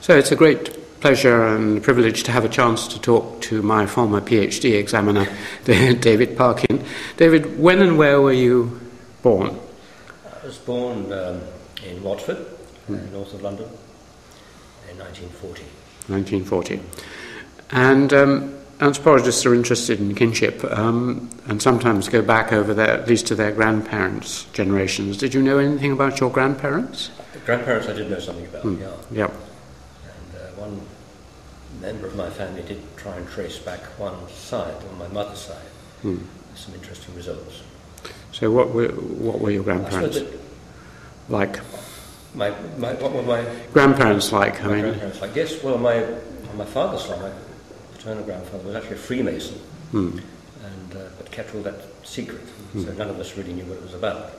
So it's a great pleasure and privilege to have a chance to talk to my former PhD examiner, David Parkin. David, when and where were you born? I was born in Watford, north of London, in 1940. 1940. And anthropologists are interested in kinship and sometimes go back over at least to their grandparents' generations. Did you know anything about your grandparents? Grandparents I did know something about, yeah. Yep. And one member of my family did try and trace back one side, on my mother's side. Some interesting results. So what were your grandparents like? What were my grandparents like? Grandparents like? Yes, well, on my father's side, my paternal grandfather was actually a Freemason, but kept all that secret, so none of us really knew what it was about.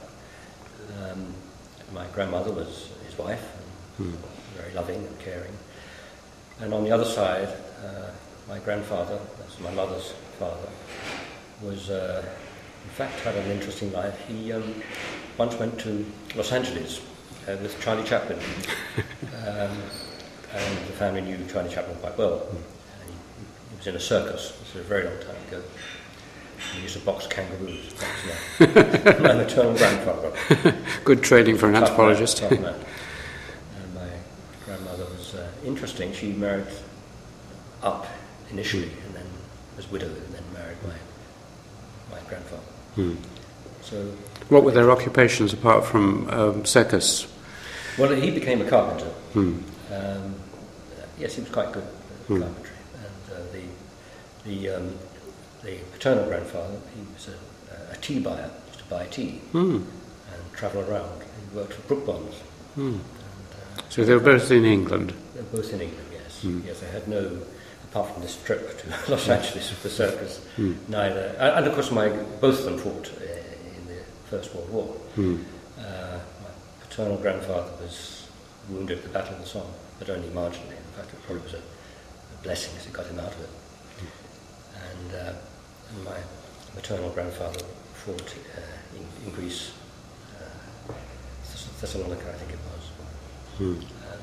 My grandmother was his wife, very loving and caring. And on the other side, my grandfather, that's my mother's father, was in fact had an interesting life. He once went to Los Angeles with Charlie Chaplin, and the family knew Charlie Chaplin quite well. He was in a circus, this was a very long time ago. He used to box kangaroos. That was my maternal grandfather. Good training for an anthropologist. Tough man. And my grandmother was interesting. She married up initially, and then was widowed, and then married my grandfather. So, what were their occupations apart from circus? Well, he became a carpenter. Yes, he was quite good at carpentry. And the paternal grandfather, he was a tea buyer, used to buy tea and travel around. He worked for Brook Bonds. So they were both in England? They were both in England, yes. Yes, they had no, apart from this trip to Los Angeles for the circus, neither. And of course, both of them fought in the First World War. My paternal grandfather was wounded at the Battle of the Somme, but only marginally. In fact, it probably was a blessing as it got him out of it. And my maternal grandfather fought in Greece, Thessalonica, I think it was.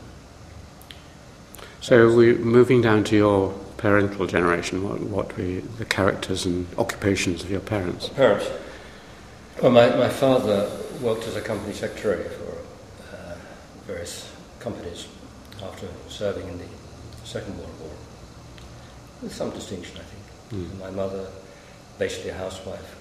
So we're moving down to your parental generation. What were the characters and occupations of your parents? Parents. Well, my father worked as a company secretary for various companies after serving in the Second World War, with some distinction, I think. And my mother, basically a housewife,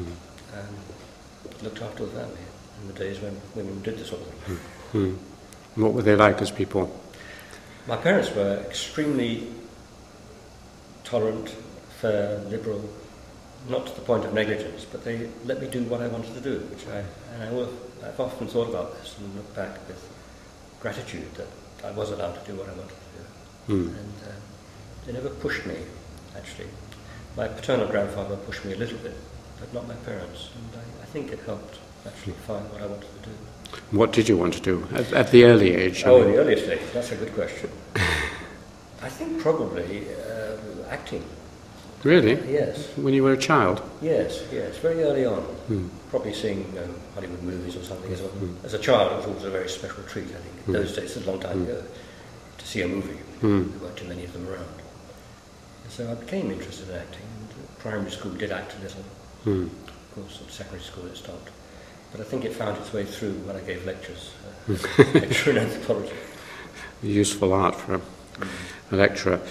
and looked after the family in the days when women did this sort of thing. What were they like as people? My parents were extremely tolerant, fair, liberal, not to the point of negligence, but they let me do what I wanted to do, I've often thought about this and look back with gratitude that I was allowed to do what I wanted to do. And they never pushed me, actually. My paternal grandfather pushed me a little bit, but not my parents, and I think it helped actually find what I wanted to do. What did you want to do at the early age? At the earliest age, that's a good question. I think probably acting. Really? Yes. When you were a child? Yes, very early on. Probably seeing Hollywood movies or something as well. As a child, it was always a very special treat, I think. In those days, a long time ago, to see a movie. There weren't too many of them around. So I became interested in acting. And at primary school did act a little. Of course, at secondary school it stopped. But I think it found its way through when I gave lectures. Lecture in anthropology. Useful art for a lecturer.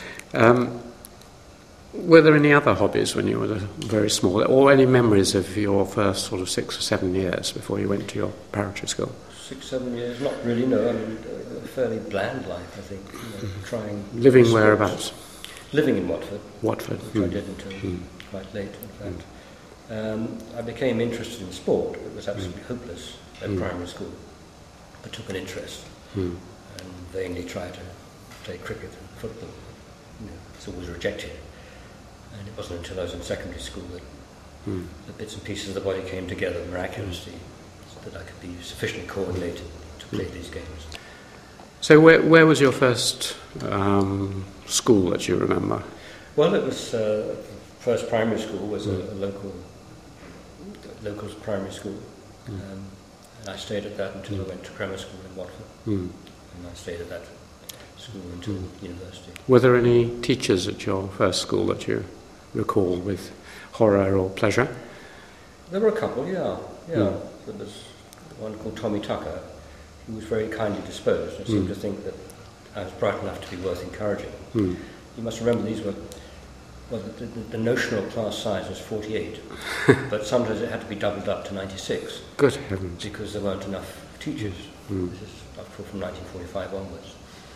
Were there any other hobbies when you were very small, or any memories of your first sort of 6 or 7 years before you went to your preparatory school? 6, 7 years? Not really, no. I mean, a fairly bland life, I think. Trying. Living sports. Whereabouts? Living in Watford. Watford. Which I did until quite late, in fact. I became interested in sport. It was absolutely hopeless at primary school, but took an interest and vainly tried to play cricket and football. It's always rejected. And it wasn't until I was in secondary school that the bits and pieces of the body came together miraculously so that I could be sufficiently coordinated to play these games. So where was your first school that you remember? Well, it was first primary school was a local primary school, and I stayed at that until I went to grammar school in Watford, and I stayed at that school until university. Were there any teachers at your first school that you recall with horror or pleasure? There were a couple, yeah. There was one called Tommy Tucker, who was very kindly disposed and seemed to think that I was bright enough to be worth encouraging. You must remember these were, well, the notional class size was 48, but sometimes it had to be doubled up to 96. Good heavens. Because there weren't enough teachers. This is after all from 1945 onwards.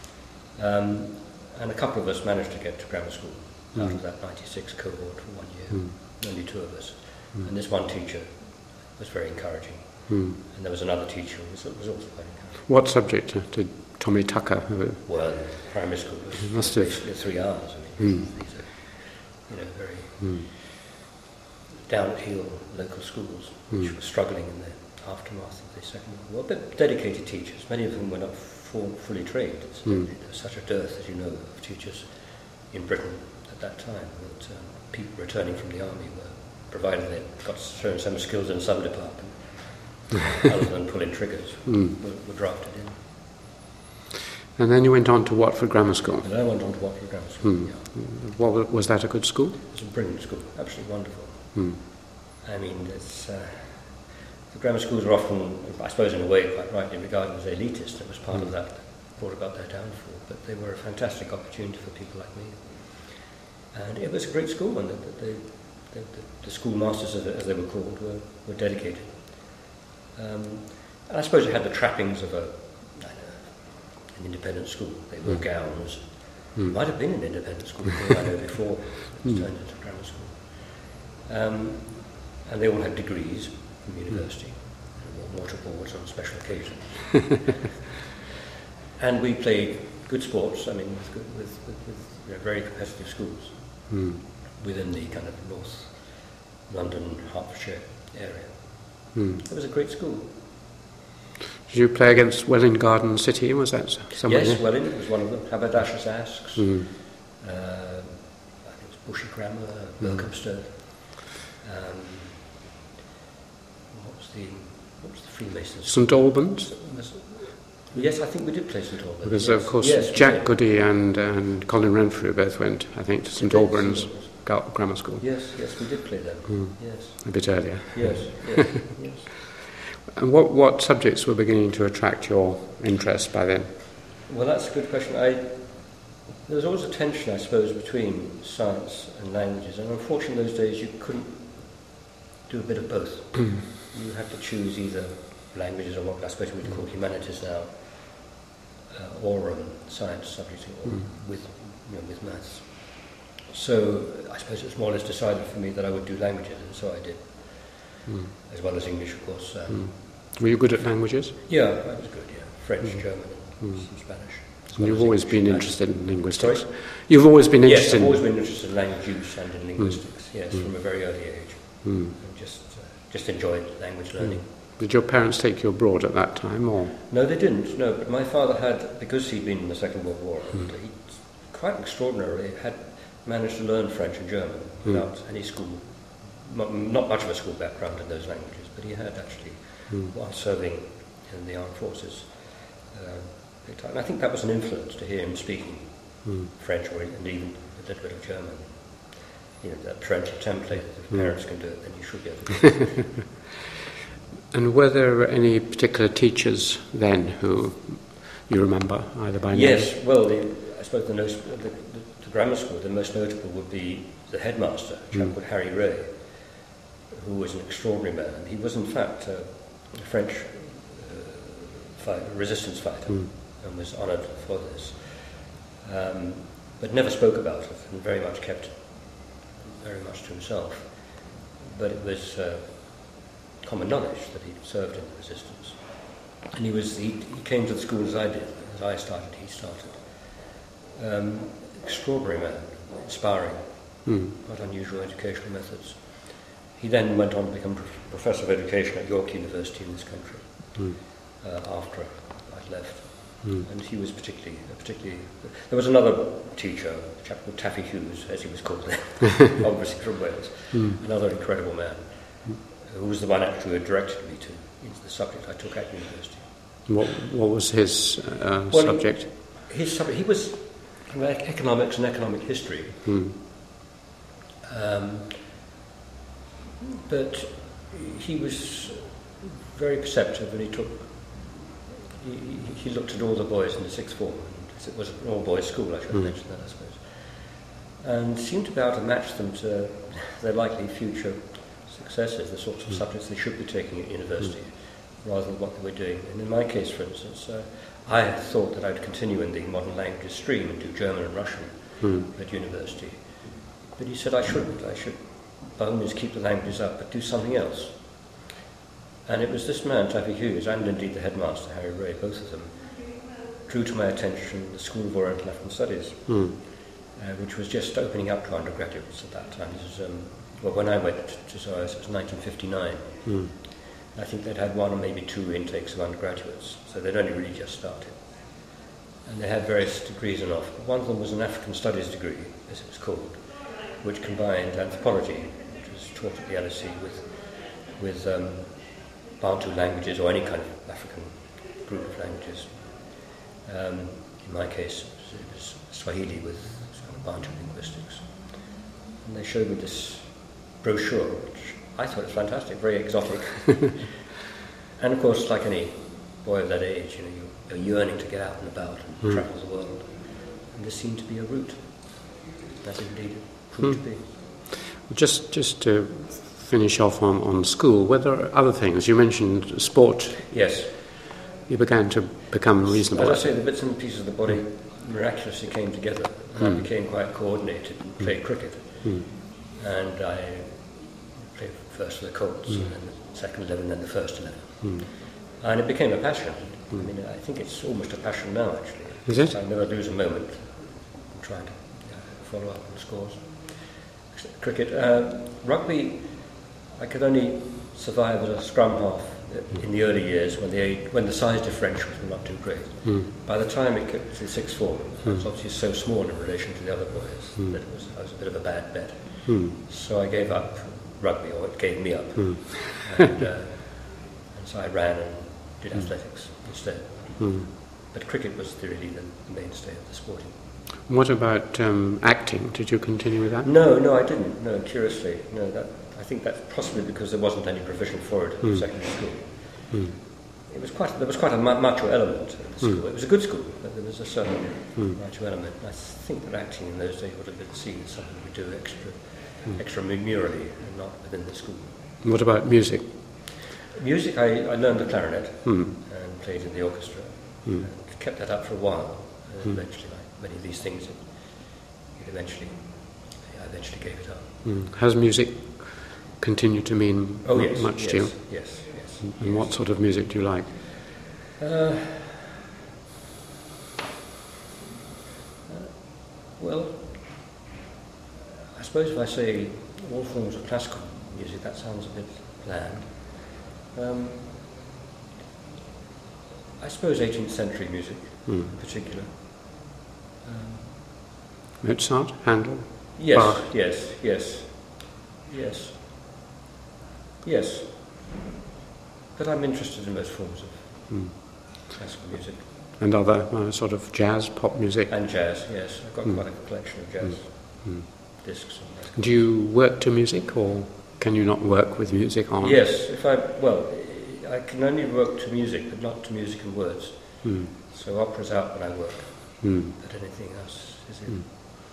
And a couple of us managed to get to grammar school out of that 96 cohort for 1 year. Only two of us. And this one teacher was very encouraging. And there was another teacher who was also quite encouraging. What subject did Tommy Tucker have? Well, primary school was basically 3 hours. I mean, these are, very down-at-heel local schools which were struggling in the aftermath of the Second World War. But dedicated teachers, many of them were not fully trained. There was such a dearth, as you know, of teachers in Britain at that time that people returning from the army were, provided they got shown some skills in some department, other than pulling triggers, were drafted in. And then you went on to Watford Grammar School. And I went on to Watford Grammar School, Was that a good school? It was a brilliant school, absolutely wonderful. I mean, the grammar schools are often, I suppose in a way, quite rightly regarded as elitist. It was part of that brought about their downfall. But they were a fantastic opportunity for people like me. And it was a great school, and the schoolmasters, as they were called, were dedicated. And I suppose it had the trappings of an independent school. They wore gowns. Might have been an independent school, I know, before it was turned into grammar school. And they all had degrees from university, and wore waterboards on special occasions. And we played good sports, I mean, with very competitive schools within the kind of North London, Hertfordshire area. It was a great school. Did you play against Welwyn Garden City? Was that somewhere? Yes, Welwyn was one of them. Haberdashers' Asks. I think it was Bushy Grammar, Berkhamsted. What was the Freemasons? St Albans? Yes, I think we did play St Albans. Because of course Jack Goody and Colin Renfrew both went, I think, to St Albans Grammar School. Yes, we did play them. Yes. A bit earlier. Yes. And what subjects were beginning to attract your interest by then? Well, that's a good question. There was always a tension, I suppose, between science and languages, and unfortunately in those days you couldn't do a bit of both. You had to choose either languages or what I suppose we'd call humanities now, or science subjects, with maths. So I suppose it was more or less decided for me that I would do languages, and so I did, as well as English, of course. Were you good at languages? Yeah, I was good. Yeah, French, German, and some Spanish. And you've always been interested in linguistics. Sorry? You've always been interested. Yes, I've always been interested in language use and in linguistics. Yes, from a very early age, and just enjoyed language learning. Did your parents take you abroad at that time, or? No, they didn't. No, but my father had, because he'd been in the Second World War, and he quite extraordinarily had managed to learn French and German without any school, not much of a school background in those languages, but he had actually, while serving in the armed forces. And I think that was an influence to hear him speaking French, and even a little bit of German. You know, that parental template, if parents can do it, then you should be able to do it. And were there any particular teachers then who you remember, either by name? Yes, well, I suppose the grammar school, the most notable would be the headmaster, a chap called Harry Ray, who was an extraordinary man. He was in fact a French resistance fighter, and was honoured for this, but never spoke about it, and very much kept very much to himself. But it was common knowledge that he served in the resistance, and he came to the school as I did. As I started, he started. Extraordinary man, inspiring, quite unusual educational methods. He then went on to become Professor of Education at York University in this country after I'd left. And he was particularly. There was another teacher, a chap called Taffy Hughes, as he was called then, obviously from Wales, another incredible man, who was the one actually who directed me into the subject I took at university. What was his subject? his subject, he was economics and economic history. But he was very perceptive, and he looked at all the boys in the sixth form. It was an all-boys school, I should have mentioned that, I suppose, and seemed to be able to match them to their likely future successes, the sorts of subjects they should be taking at university, rather than what they were doing. And in my case, for instance, I had thought that I would continue in the modern languages stream and do German and Russian at university. But he said I shouldn't. I should, by all means, keep the languages up, but do something else. And it was this man, Taffy Hughes, and indeed the headmaster, Harry Ray, both of them, drew to my attention the School of Oriental African Studies, which was just opening up to undergraduates at that time. This was, well, when I went to SOAS, it was 1959. I think they'd had one or maybe two intakes of undergraduates, so they'd only really just started. And they had various degrees and off. One of them was an African Studies degree, as it was called, which combined anthropology, which was taught at the LSE, with Bantu languages or any kind of African group of languages. In my case, it was Swahili with sort of Bantu linguistics. And they showed me this brochure, which I thought was fantastic, very exotic. And of course, like any boy of that age, you're yearning to get out and about and travel the world. And this seemed to be a route, as indeed it proved to be. Just to finish off on school, were there other things? You mentioned sport. Yes. You began to become reasonable. As I say, the bits and pieces of the body miraculously came together. I became quite coordinated and played cricket. And I played first for the Colts, and then the second 11, then the first 11. And it became a passion. I mean, I think it's almost a passion now, actually. Is it? I never lose a moment. I'm trying to follow up on scores. Cricket. Rugby, I could only survive as a scrum half in the early years when the size differentials were not too great. By the time it got to sixth form, I was obviously so small in relation to the other boys that I was a bit of a bad bet. So I gave up rugby, or it gave me up. And so I ran and did athletics instead. But cricket was really the mainstay of the sporting. What about acting? Did you continue with that? No, I didn't. No, curiously. No, I think that's possibly because there wasn't any provision for it in secondary school. There was quite a macho element at the school. It was a good school, but there was a certain macho element. I think that acting in those days would have been seen as something we do extramurally and not within the school. What about music? Music, I learned the clarinet and played in the orchestra and kept that up for a while. And eventually, like many of these things, I eventually gave it up. Has music continued to mean much to you? Yes. And what sort of music do you like? Well, I suppose if I say all forms of classical music, that sounds a bit bland. I suppose 18th century music in particular. Mozart, Handel, Yes, Bach. Yes. But I'm interested in most forms of classical music. And other sort of jazz, pop music. And jazz, yes. I've got quite a collection of jazz discs. Do you work to music, or can you not work with music on? Yes, I can only work to music, but not to music and words. So opera's out when I work, but anything else is in.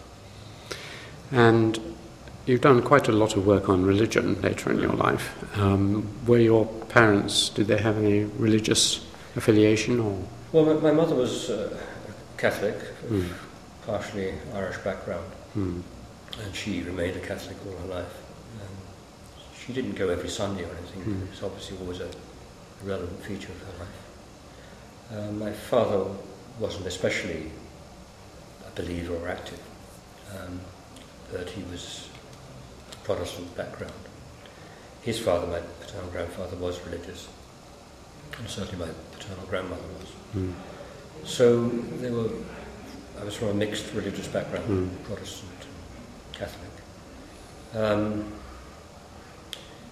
And you've done quite a lot of work on religion later in your life. Were your parents, did they have any religious affiliation? Or? Well, my mother was Catholic, partially Irish background, and she remained a Catholic all her life. She didn't go every Sunday or anything, but it's obviously always a relevant feature of her life. My father wasn't especially a believer or active, but he was Protestant background. His father, my paternal grandfather, was religious, and certainly my paternal grandmother was. So I was from a mixed religious background, Protestant and Catholic.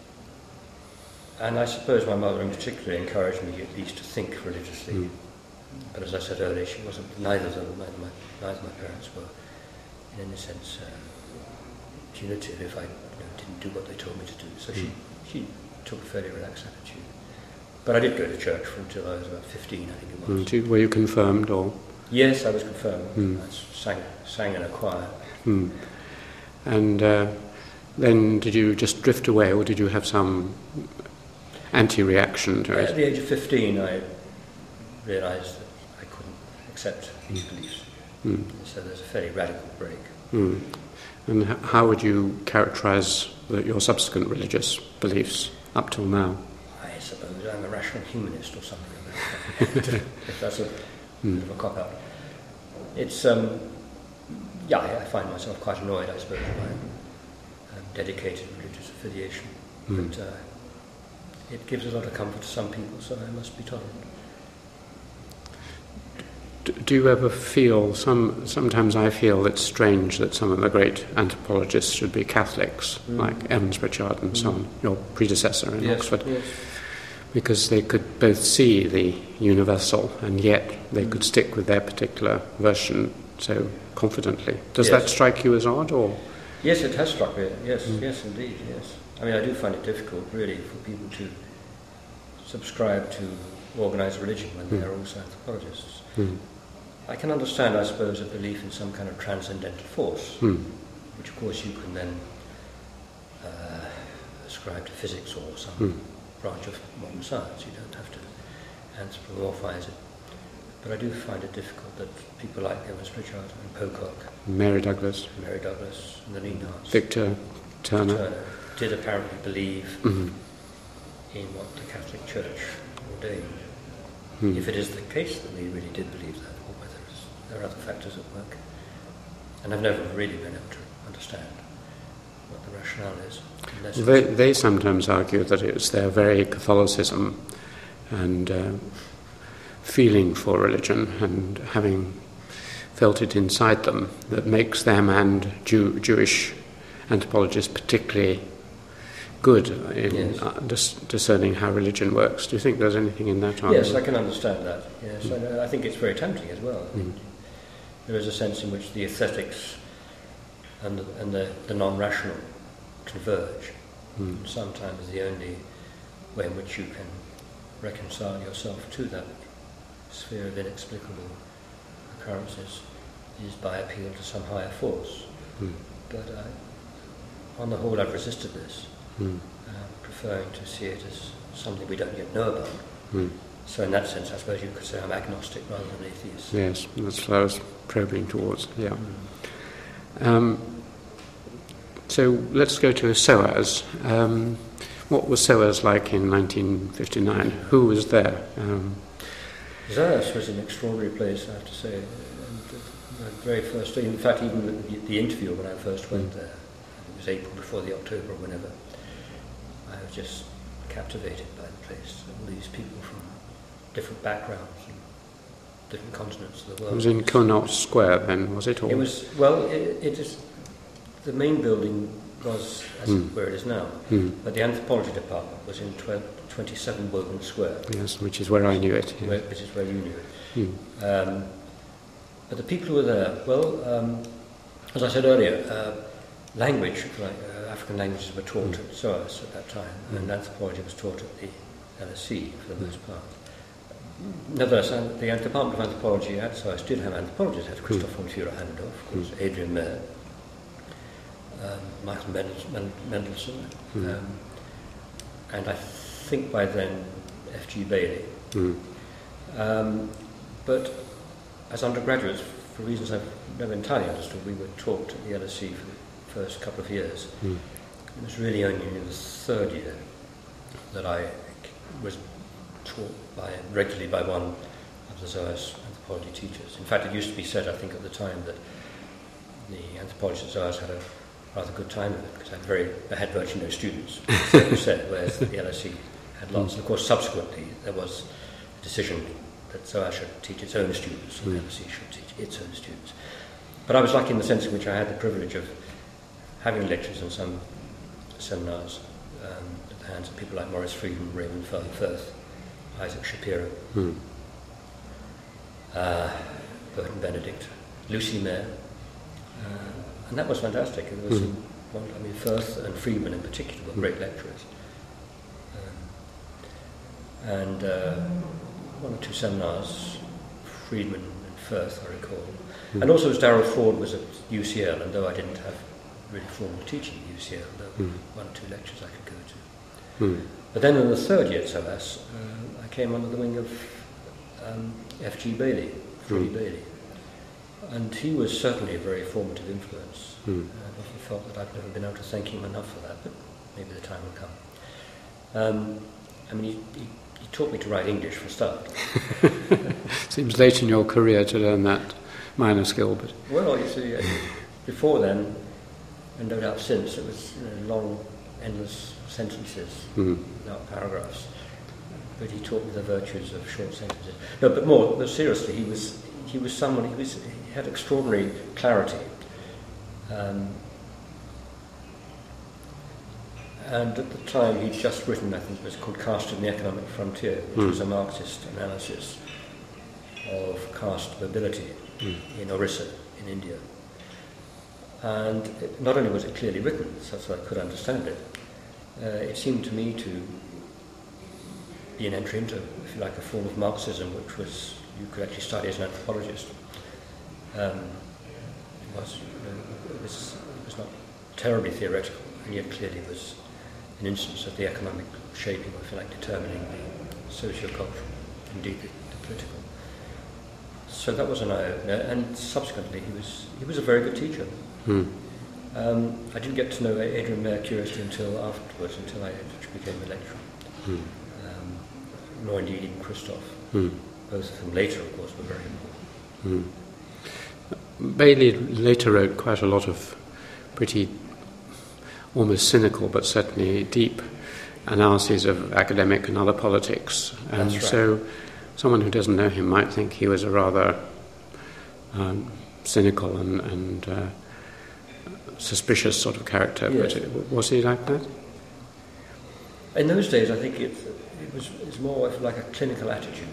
And I suppose my mother in particular encouraged me at least to think religiously, but as I said earlier, she wasn't. Neither my parents were, in any sense, punitive if I didn't do what they told me to do. So she took a fairly relaxed attitude. But I did go to church until I was about 15, I think it was. Were you confirmed or? Yes, I was confirmed. I sang in a choir. And then did you just drift away, or did you have some anti-reaction to it? At the age of 15, I realised that I couldn't accept these beliefs. So there's a fairly radical break. And how would you characterise your subsequent religious beliefs up till now? I suppose I'm a rational humanist or something like that, if that's a bit of a cop-out. It's, I find myself quite annoyed, I suppose, by dedicated religious affiliation. But it gives a lot of comfort to some people, so I must be tolerant. Do you ever feel, sometimes I feel it's strange that some of the great anthropologists should be Catholics, like Evans Pritchard and so on, your predecessor in Oxford, because they could both see the universal and yet they could stick with their particular version so confidently. Does that strike you as odd, or? Yes, it has struck me. Yes, yes, indeed, yes. I mean, I do find it difficult, really, for people to subscribe to organised religion when they are also anthropologists. I can understand, I suppose, a belief in some kind of transcendental force, which, of course, you can then ascribe to physics or some branch of modern science. You don't have to anthropomorphise it. But I do find it difficult that people like Evans Pritchard and Pocock, Mary Douglas, and the Lienhards, Victor Turner did apparently believe in what the Catholic Church ordained. If it is the case that they really did believe that, or whether there are other factors at work. And I've never really been able to understand what the rationale is. They sometimes argue that it's their very Catholicism and feeling for religion and having felt it inside them that makes them and Jewish anthropologists particularly good in discerning how religion works. Do you think there's anything in that argument? Yes, I can understand that. Yes, I think it's very tempting as well. There is a sense in which the aesthetics and the non-rational converge. Sometimes the only way in which you can reconcile yourself to that sphere of inexplicable occurrences is by appeal to some higher force. But on the whole, I've resisted this, preferring to see it as something we don't yet know about. So in that sense, I suppose you could say I'm agnostic rather than atheist. Yes, that's what I was probing towards, So let's go to SOAS. What was SOAS like in 1959? Who was there? SOAS was an extraordinary place, I have to say. And my very first day, in fact, even the interview when I first went there, it was April before the October or whenever, I was just captivated by the place. All these people from different backgrounds and different continents of the world. It was in Connaught Square then, was it? Or? It was, well, it is, the main building was where it is now, but the anthropology department was in 27 Woburn Square. Yes, which is where I knew it. Yeah. Which is where you knew it. But the people who were there, well, as I said earlier, language, like African languages were taught at SOAS at that time, and anthropology was taught at the LSE for the most part. Nevertheless, the Department of Anthropology at SOAS did have anthropologists. It had Christoph von Führer-Handendorf, of course, Adrian Mayer, Michael Mendelssohn, and I think by then F.G. Bailey. But as undergraduates, for reasons I've never entirely understood, we were taught at the LSE for the first couple of years. It was really only in the third year that I was taught regularly by one of the SOAS anthropology teachers. In fact, it used to be said, I think at the time, that the anthropologists at SOAS had a rather good time of it, because I had virtually no students, as you said, whereas the LSE had lots. And of course, subsequently, there was a decision that SOAS should teach its own students, and the LSE should teach its own students. But I was lucky in the sense in which I had the privilege of having lectures and some seminars at the hands of people like Maurice Friedman, Raymond Firth, Isaac Shapiro. Burton Benedict, Lucy Mayer, and that was fantastic. It was Firth and Friedman in particular were great lecturers. And one or two seminars, Friedman and Firth, I recall. And also as Darrell Ford was at UCL, and though I didn't have really formal teaching at UCL, there were one or two lectures I could go to. But then in the third year at SOAS, I came under the wing of F.G. Bailey, Freddie Bailey. And he was certainly a very formative influence. I often felt that I've never been able to thank him enough for that, but maybe the time will come. He taught me to write English for a start. Seems late in your career to learn that minor skill, but... Well, you see, before then, and no doubt since, it was long, endless sentences without paragraphs. But he taught me the virtues of short sentences. No, but more seriously, he was someone. He had extraordinary clarity, and at the time he'd just written, I think it was called "Caste in the Economic Frontier," which was a Marxist analysis of caste mobility in Orissa, in India. And not only was it clearly written, so I could understand it, it seemed to me to be an entry into, if you like, a form of Marxism, which was you could actually study as an anthropologist. It was not terribly theoretical, and yet clearly was an instance of the economic shaping, or if you like, determining the socio-cultural, indeed the political. So that was an eye-opener, and subsequently he was a very good teacher. I didn't get to know Adrian Mayer curiously until afterwards, until I became a lecturer. Nor indeed even Christoph. Both of them later, of course, were very important. Bailey later wrote quite a lot of pretty almost cynical but certainly deep analyses of academic and other politics. And That's right. So someone who doesn't know him might think he was a rather cynical and suspicious sort of character. Yes. But was he like that? In those days, I think it was more like a clinical attitude.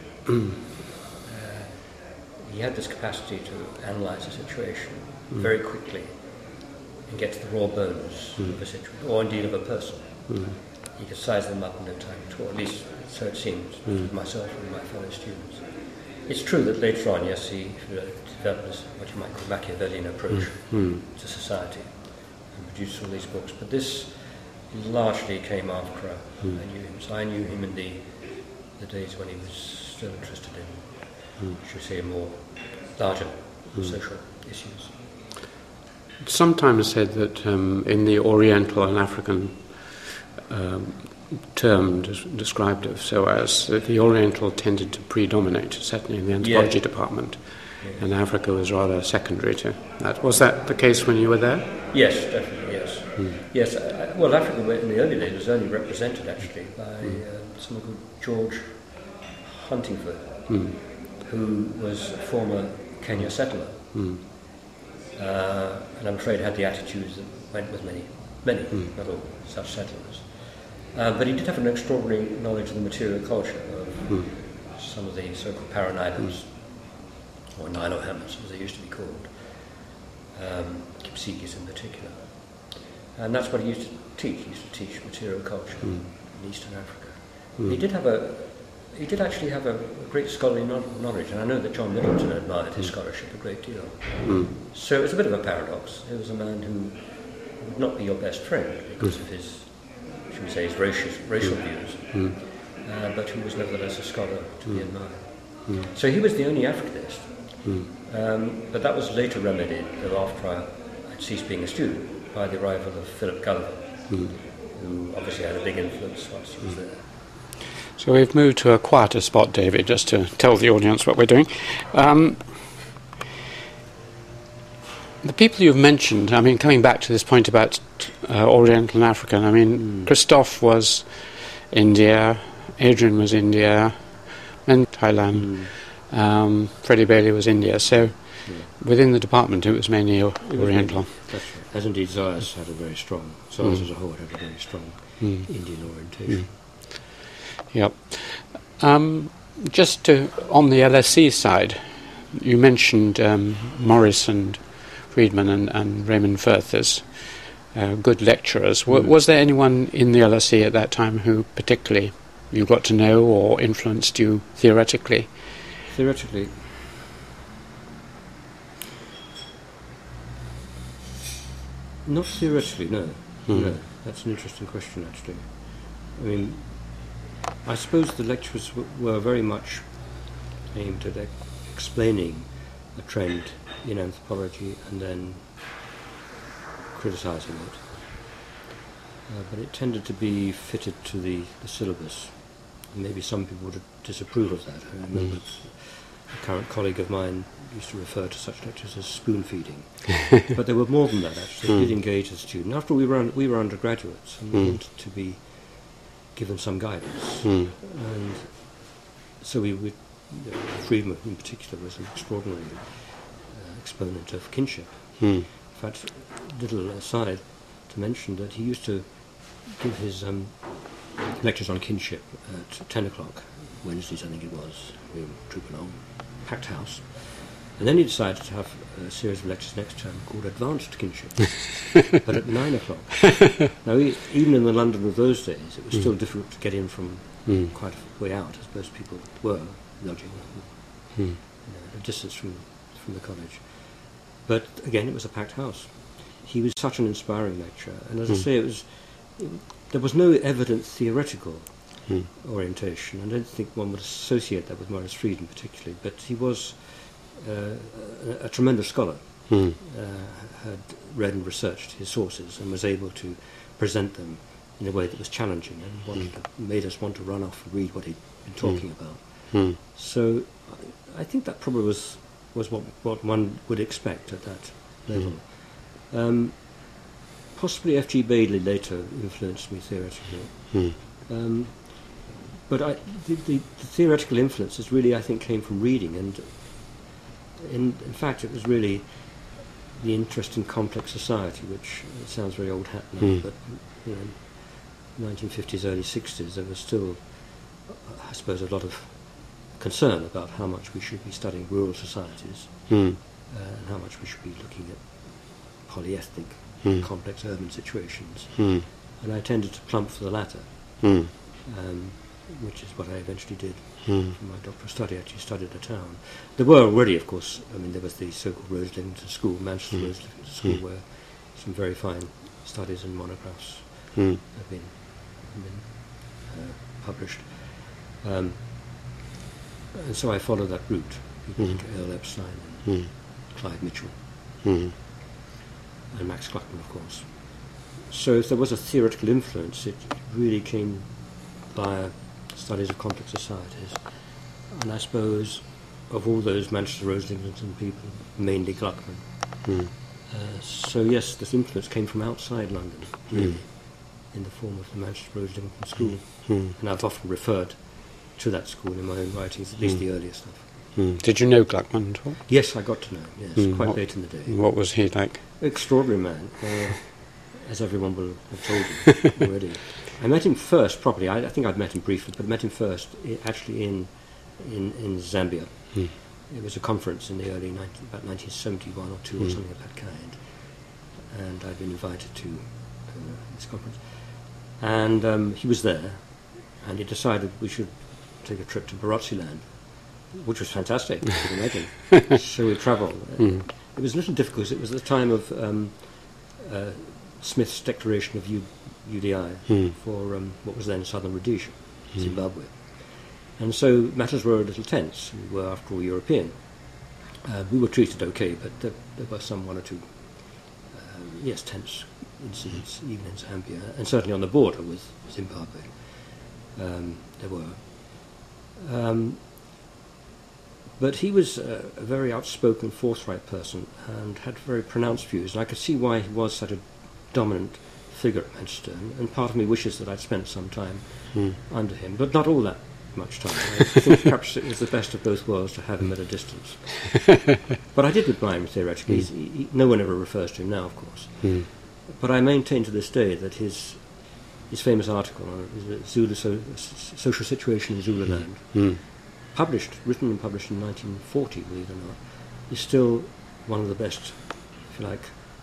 He had this capacity to analyse a situation very quickly and get to the raw bones of a situation, or indeed of a person. He could size them up in no time at all, at least so it seems to myself and my fellow students. It's true that later on, yes, he developed this, what you might call Machiavellian approach to society and produced all these books, but this largely came after I knew him. So I knew him in the days when he was still interested in, should we say, more larger social issues. It's sometimes said that in the Oriental and African term described of SOAS, that the Oriental tended to predominate, certainly in the anthropology department, and Africa was rather secondary to that. Was that the case when you were there? Yes, definitely, yes. Yes, well, Africa in the early days was only represented actually by someone called George Huntingford, who was a former Kenya settler, and I'm afraid had the attitudes that went with many, not all, such settlers. But he did have an extraordinary knowledge of the material culture of some of the so-called Paranilos, or Nilo-Hammers, as they used to be called, Kipsigis in particular. And that's what he used to teach. He used to teach material culture in Eastern Africa. He did actually have a great scholarly knowledge, and I know that John Middleton admired his scholarship a great deal. So it was a bit of a paradox. He was a man who would not be your best friend because of his, should we say, his racial views, but who was nevertheless a scholar to be admired. So he was the only Africanist, but that was later remedied, though after I'd ceased being a student, by the arrival of Philip Gulliver, who obviously had a big influence once he was there. So we've moved to a quieter spot, David, just to tell the audience what we're doing. The people you've mentioned, I mean, coming back to this point about Oriental and African, I mean, Christoph was India, Adrian was India, and Thailand. Freddie Bailey was India. So within the department, it was mainly Oriental. That's right. As indeed SOAS had a very strong, SOAS as a whole had a very strong Indian orientation. Yep. Just on the LSE side, You mentioned Morris and Friedman and Raymond Firth as good lecturers. Was there anyone in the LSE at that time who particularly you got to know or influenced you theoretically? Theoretically, not theoretically, no. No, that's an interesting question, actually. I mean, I suppose the lectures were very much aimed at explaining a trend in anthropology and then criticising it. But it tended to be fitted to the syllabus. And maybe some people would disapprove of that. I remember a current colleague of mine used to refer to such lectures as spoon feeding. But they were more than that, actually. They did engage the student. After all, we were undergraduates and we wanted to be given some guidance. And so Friedman in particular was an extraordinary exponent of kinship. In fact, little aside to mention that he used to give his lectures on kinship at 10 o'clock, Wednesdays I think it was. We were trooping along, packed house. And then he decided to have a series of lectures next term called Advanced Kinship, but at 9 o'clock. Now, even in the London of those days, it was still difficult to get in from quite a way out, as most people were lodging a distance from the college. But again, it was a packed house. He was such an inspiring lecturer, and as I say, there was no evident theoretical orientation. I don't think one would associate that with Morris Friedman particularly, but he was a tremendous scholar, had read and researched his sources and was able to present them in a way that was challenging and made us want to run off and read what he'd been talking about. So I think that probably was what one would expect at that level. Possibly F.G. Bailey later influenced me theoretically. But the theoretical influences really, I think, came from reading, and in fact it was really the interest in complex society, which sounds very old hat now, but you know, 1950s, early 60s, there was still, I suppose, a lot of concern about how much we should be studying rural societies and how much we should be looking at polyethnic, complex urban situations. And I tended to plump for the latter, which is what I eventually did for my doctoral study. I actually studied the town. There were already, of course, I mean, there was the so-called Roselington School, Manchester Roselington School, where some very fine studies and monographs have been published. And so I followed that route, people like Earl Epstein and Clive Mitchell, and Max Gluckman, of course. So if there was a theoretical influence, it really came via studies of complex societies. And I suppose of all those Manchester Roselington people, mainly Gluckman. So yes, this influence came from outside London, really, in the form of the Manchester Roselington School. And I've often referred to that school in my own writings, at least the earlier stuff. Did you know Gluckman at all? Yes, I got to know him, yes, quite late in the day. What was he like? Extraordinary man, as everyone will have told you already. I met him first properly. I think I'd met him briefly, but met him first actually in Zambia. It was a conference in the early about 1971 or 2 or something of that kind, and I'd been invited to this conference. And he was there, and he decided we should take a trip to Barotseland, which was fantastic, you can imagine. So we travelled. It was a little difficult. It was the time of Smith's declaration of UDI for what was then Southern Rhodesia, Zimbabwe. And so matters were a little tense. We were, after all, European. We were treated okay, but there were some one or two, tense incidents, even in Zambia, and certainly on the border with Zimbabwe. There were. But he was a very outspoken, forthright person and had very pronounced views, and I could see why he was such a dominant figure at Manchester, and part of me wishes that I'd spent some time under him, but not all that much time. I think perhaps it was the best of both worlds to have him at a distance. But I did admire him theoretically. No one ever refers to him now, of course. But I maintain to this day that his famous article on Zulu social situation in Zululand written and published in 1940, believe it or not, is still one of the best, if you like,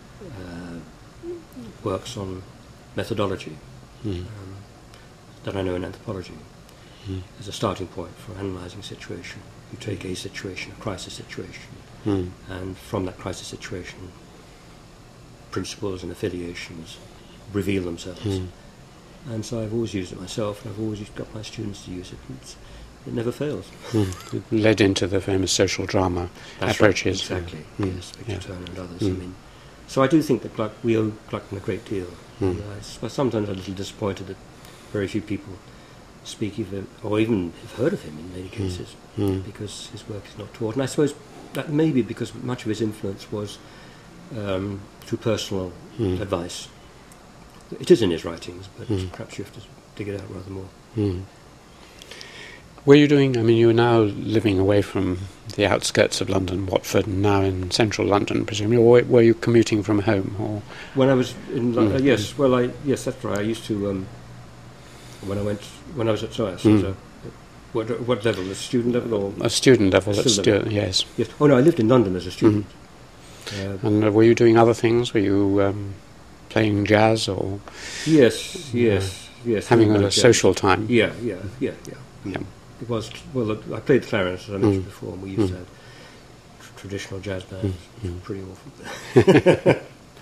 works on methodology that I know in anthropology as a starting point for analysing a situation. You take a situation, a crisis situation, and from that crisis situation, principles and affiliations reveal themselves. And so I've always used it myself, and I've always got my students to use it. It never fails. It led into the famous social drama approaches. Right, exactly. Yes, Victor Turner and others. I mean, so I do think that we owe Gluckman a great deal. I'm sometimes a little disappointed that very few people speak or even have heard of him in many cases, because his work is not taught. And I suppose that may be because much of his influence was through personal advice. It is in his writings, but perhaps you have to dig it out rather more. Were you doing, I mean, you were now living away from the outskirts of London, Watford, and now in central London, presumably, or were you commuting from home? Or when I was in London, yes, that's right. I used to, when I was at SOAS, what level, a student level or? A student level, yes. Oh no, I lived in London as a student. And were you doing other things? Were you playing jazz or? Yes. Having a social time? Yeah. It was, well, I played clarinet, as I mentioned before, and we used to have traditional jazz bands. Pretty awful.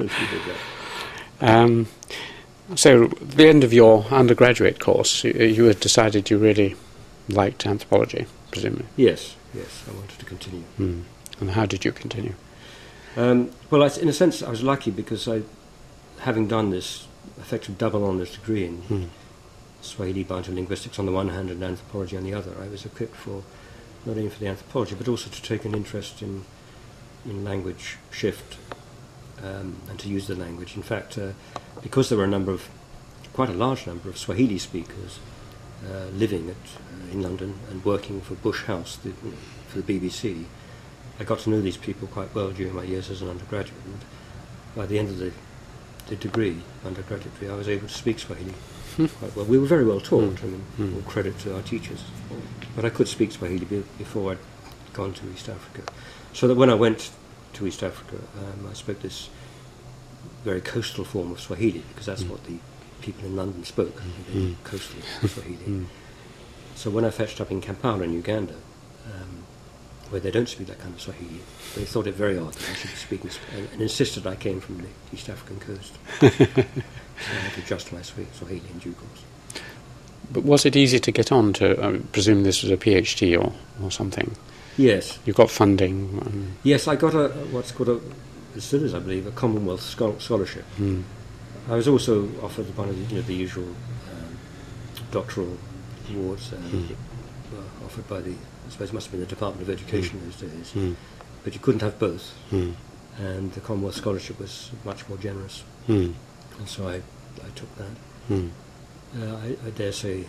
So, at the end of your undergraduate course, you had decided you really liked anthropology, presumably? Yes, I wanted to continue. And how did you continue? Well, in a sense, I was lucky because having done this effective double honours degree in Swahili Bantu linguistics on the one hand and anthropology on the other, I was equipped for not only for the anthropology but also to take an interest in language shift and to use the language. In fact, because there were quite a large number of Swahili speakers living in London and working for Bush House, for the BBC, I got to know these people quite well during my years as an undergraduate. And by the end of the undergraduate degree, I was able to speak Swahili quite well. We were very well taught, all credit to our teachers. But I could speak Swahili before I'd gone to East Africa. So that when I went to East Africa, I spoke this very coastal form of Swahili, because that's what the people in London spoke, coastal Swahili. So when I fetched up in Kampala in Uganda, where they don't speak that kind of Swahili, they thought it very odd that I should be speaking and insisted I came from the East African coast. So I had to adjust my Swahili in due course. But was it easy to get on to, I presume this was a PhD or something? Yes. You got funding? Yes, I got what's called still is, I believe, a Commonwealth Scholarship. I was also offered one of the usual doctoral awards offered by I suppose it must have been the Department of Education those days. But you couldn't have both. And the Commonwealth Scholarship was much more generous. And so I took that. I dare say,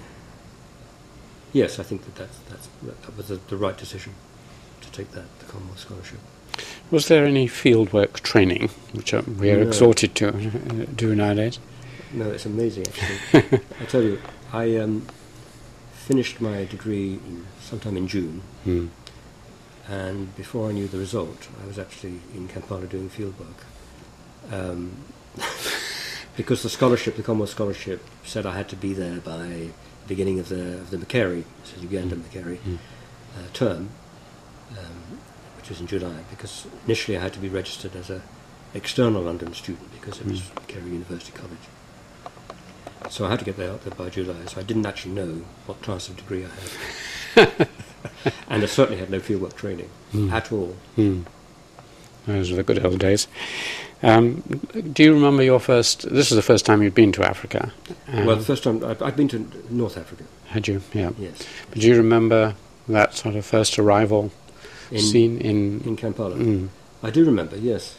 yes, I think that was the right decision to take the Commonwealth Scholarship. Was there any fieldwork training, which we are exhorted to do nowadays? No, it's amazing, actually. I tell you, I finished my degree sometime in June, and before I knew the result, I was actually in Kampala doing fieldwork. Because the Commonwealth Scholarship said I had to be there by the beginning of the Makeri, so Uganda Makeri term, which was in July, because initially I had to be registered as an external London student because it was Makeri University College. So I had to get there by July, so I didn't actually know what class of degree I had. And I certainly had no fieldwork training at all. Those were the good old days. Do you remember this is the first time you'd been to Africa? Well, the first time, I'd been to North Africa. Had you? Yeah. Yes. But do you remember that sort of first arrival scene in Kampala? I do remember, yes.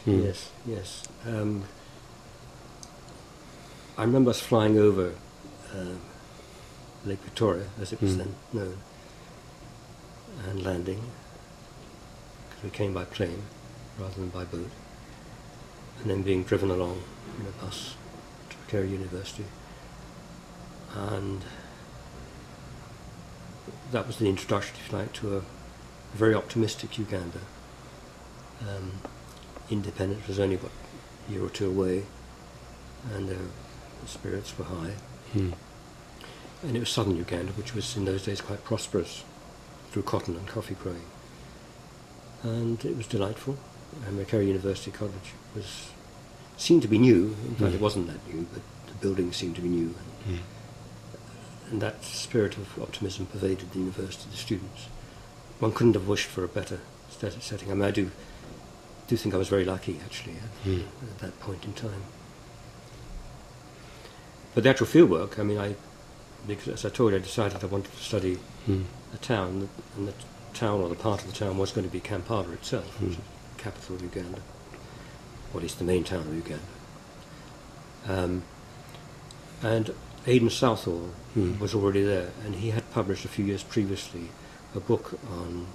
I remember us flying over Lake Victoria, as it was then known, and landing, because we came by plane rather than by boat, and then being driven along in a bus to Makeri University. And that was the introduction, if you like, to a very optimistic Uganda. Independence was only, a year or two away, and the spirits were high. And it was southern Uganda, which was in those days quite prosperous through cotton and coffee growing. And it was delightful. And Makerere University College seemed to be new. In fact, it wasn't that new, but the buildings seemed to be new. And that spirit of optimism pervaded the university, the students. One couldn't have wished for a better setting. I mean, I do think I was very lucky, actually, at that point in time. But the actual fieldwork, I mean, because as I told you, I decided I wanted to study a town, and the town, or the part of the town, was going to be Kampala itself, which is the capital of Uganda, or at least the main town of Uganda. And Aidan Southall was already there, and he had published a few years previously a book on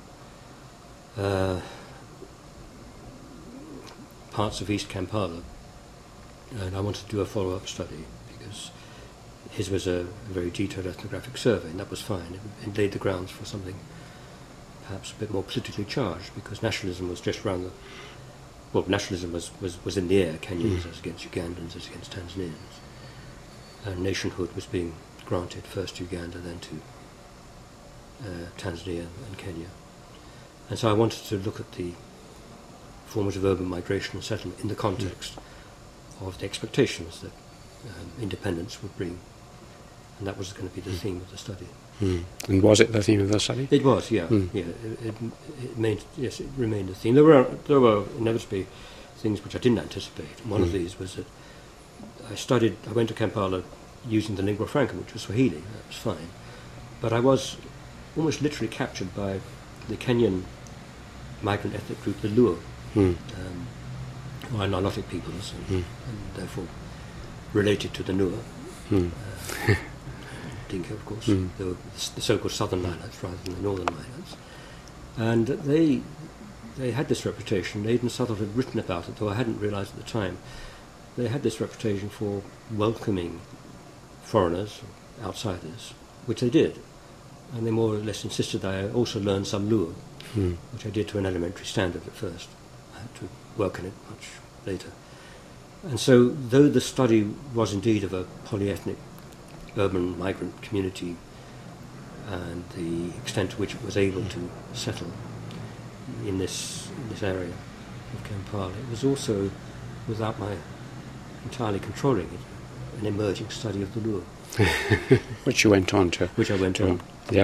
parts of East Kampala, and I wanted to do a follow-up study because his was a very detailed ethnographic survey, and that was fine. It laid the grounds for something perhaps a bit more politically charged, because nationalism was just round the... Well, nationalism was in the air, Kenyans as against Ugandans, as against Tanzanians. And nationhood was being granted first to Uganda, then to Tanzania and Kenya. And so I wanted to look at the forms of urban migration and settlement in the context of the expectations that independence would bring. And that was going to be the theme of the study. And was it the theme of the study? It was, yeah. It remained a theme. There were inevitably things which I didn't anticipate. One of these was that I went to Kampala using the lingua franca, which was Swahili. That was fine. But I was almost literally captured by the Kenyan migrant ethnic group, the Luo, who are Nilotic peoples, and therefore related to the Nua. Dinka, of course, the so-called southern Nilotes rather than the northern Nilotes. And they had this reputation. Aidan Southall had written about it, though I hadn't realised at the time. They had this reputation for welcoming foreigners, outsiders, which they did. And they more or less insisted that I also learn some Luo, which I did to an elementary standard at first. I had to work on it much later. And so, though the study was indeed of a polyethnic urban migrant community and the extent to which it was able to settle in this area of Kampala, it was also, without my entirely controlling it, an emerging study of the Luo. Which you went on to. Which I went on. Yeah.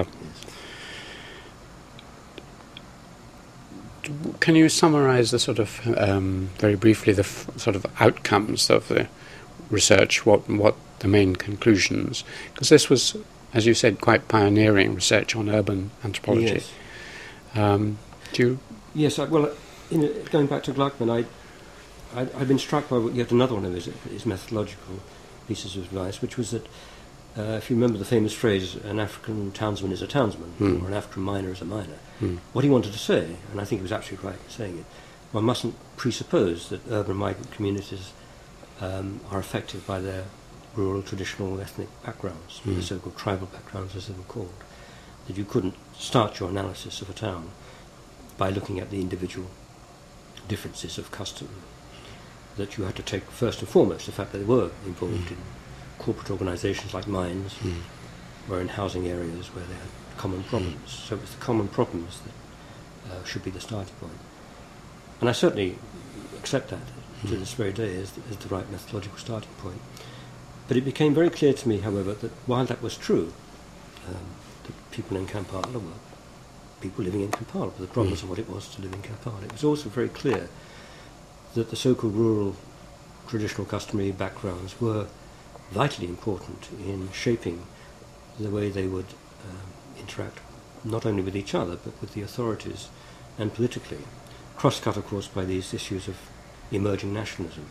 Yes. Can you summarise the sort of, very briefly, the sort of outcomes of the research, what the main conclusions? Because this was, as you said, quite pioneering research on urban anthropology. Yes. Do you... Yes, going back to Gluckman, I'd been struck by yet another one of his methodological pieces of advice, which was that, if you remember the famous phrase, an African townsman is a townsman, or an African miner is a miner, what he wanted to say, and I think he was absolutely right in saying it, one mustn't presuppose that urban migrant communities are affected by their rural, traditional, ethnic backgrounds, the so-called tribal backgrounds as they were called. That you couldn't start your analysis of a town by looking at the individual differences of custom. That you had to take first and foremost the fact that they were involved in corporate organisations like mines, or in housing areas where they had common problems. So it was the common problems that should be the starting point. And I certainly accept that to this very day as the right methodological starting point. But it became very clear to me, however, that while that was true, the people in Kampala were people living in Kampala, with the problems of what it was to live in Kampala. It was also very clear that the so-called rural, traditional, customary backgrounds were vitally important in shaping the way they would interact, not only with each other, but with the authorities and politically, cross-cut, of course, by these issues of emerging nationalism.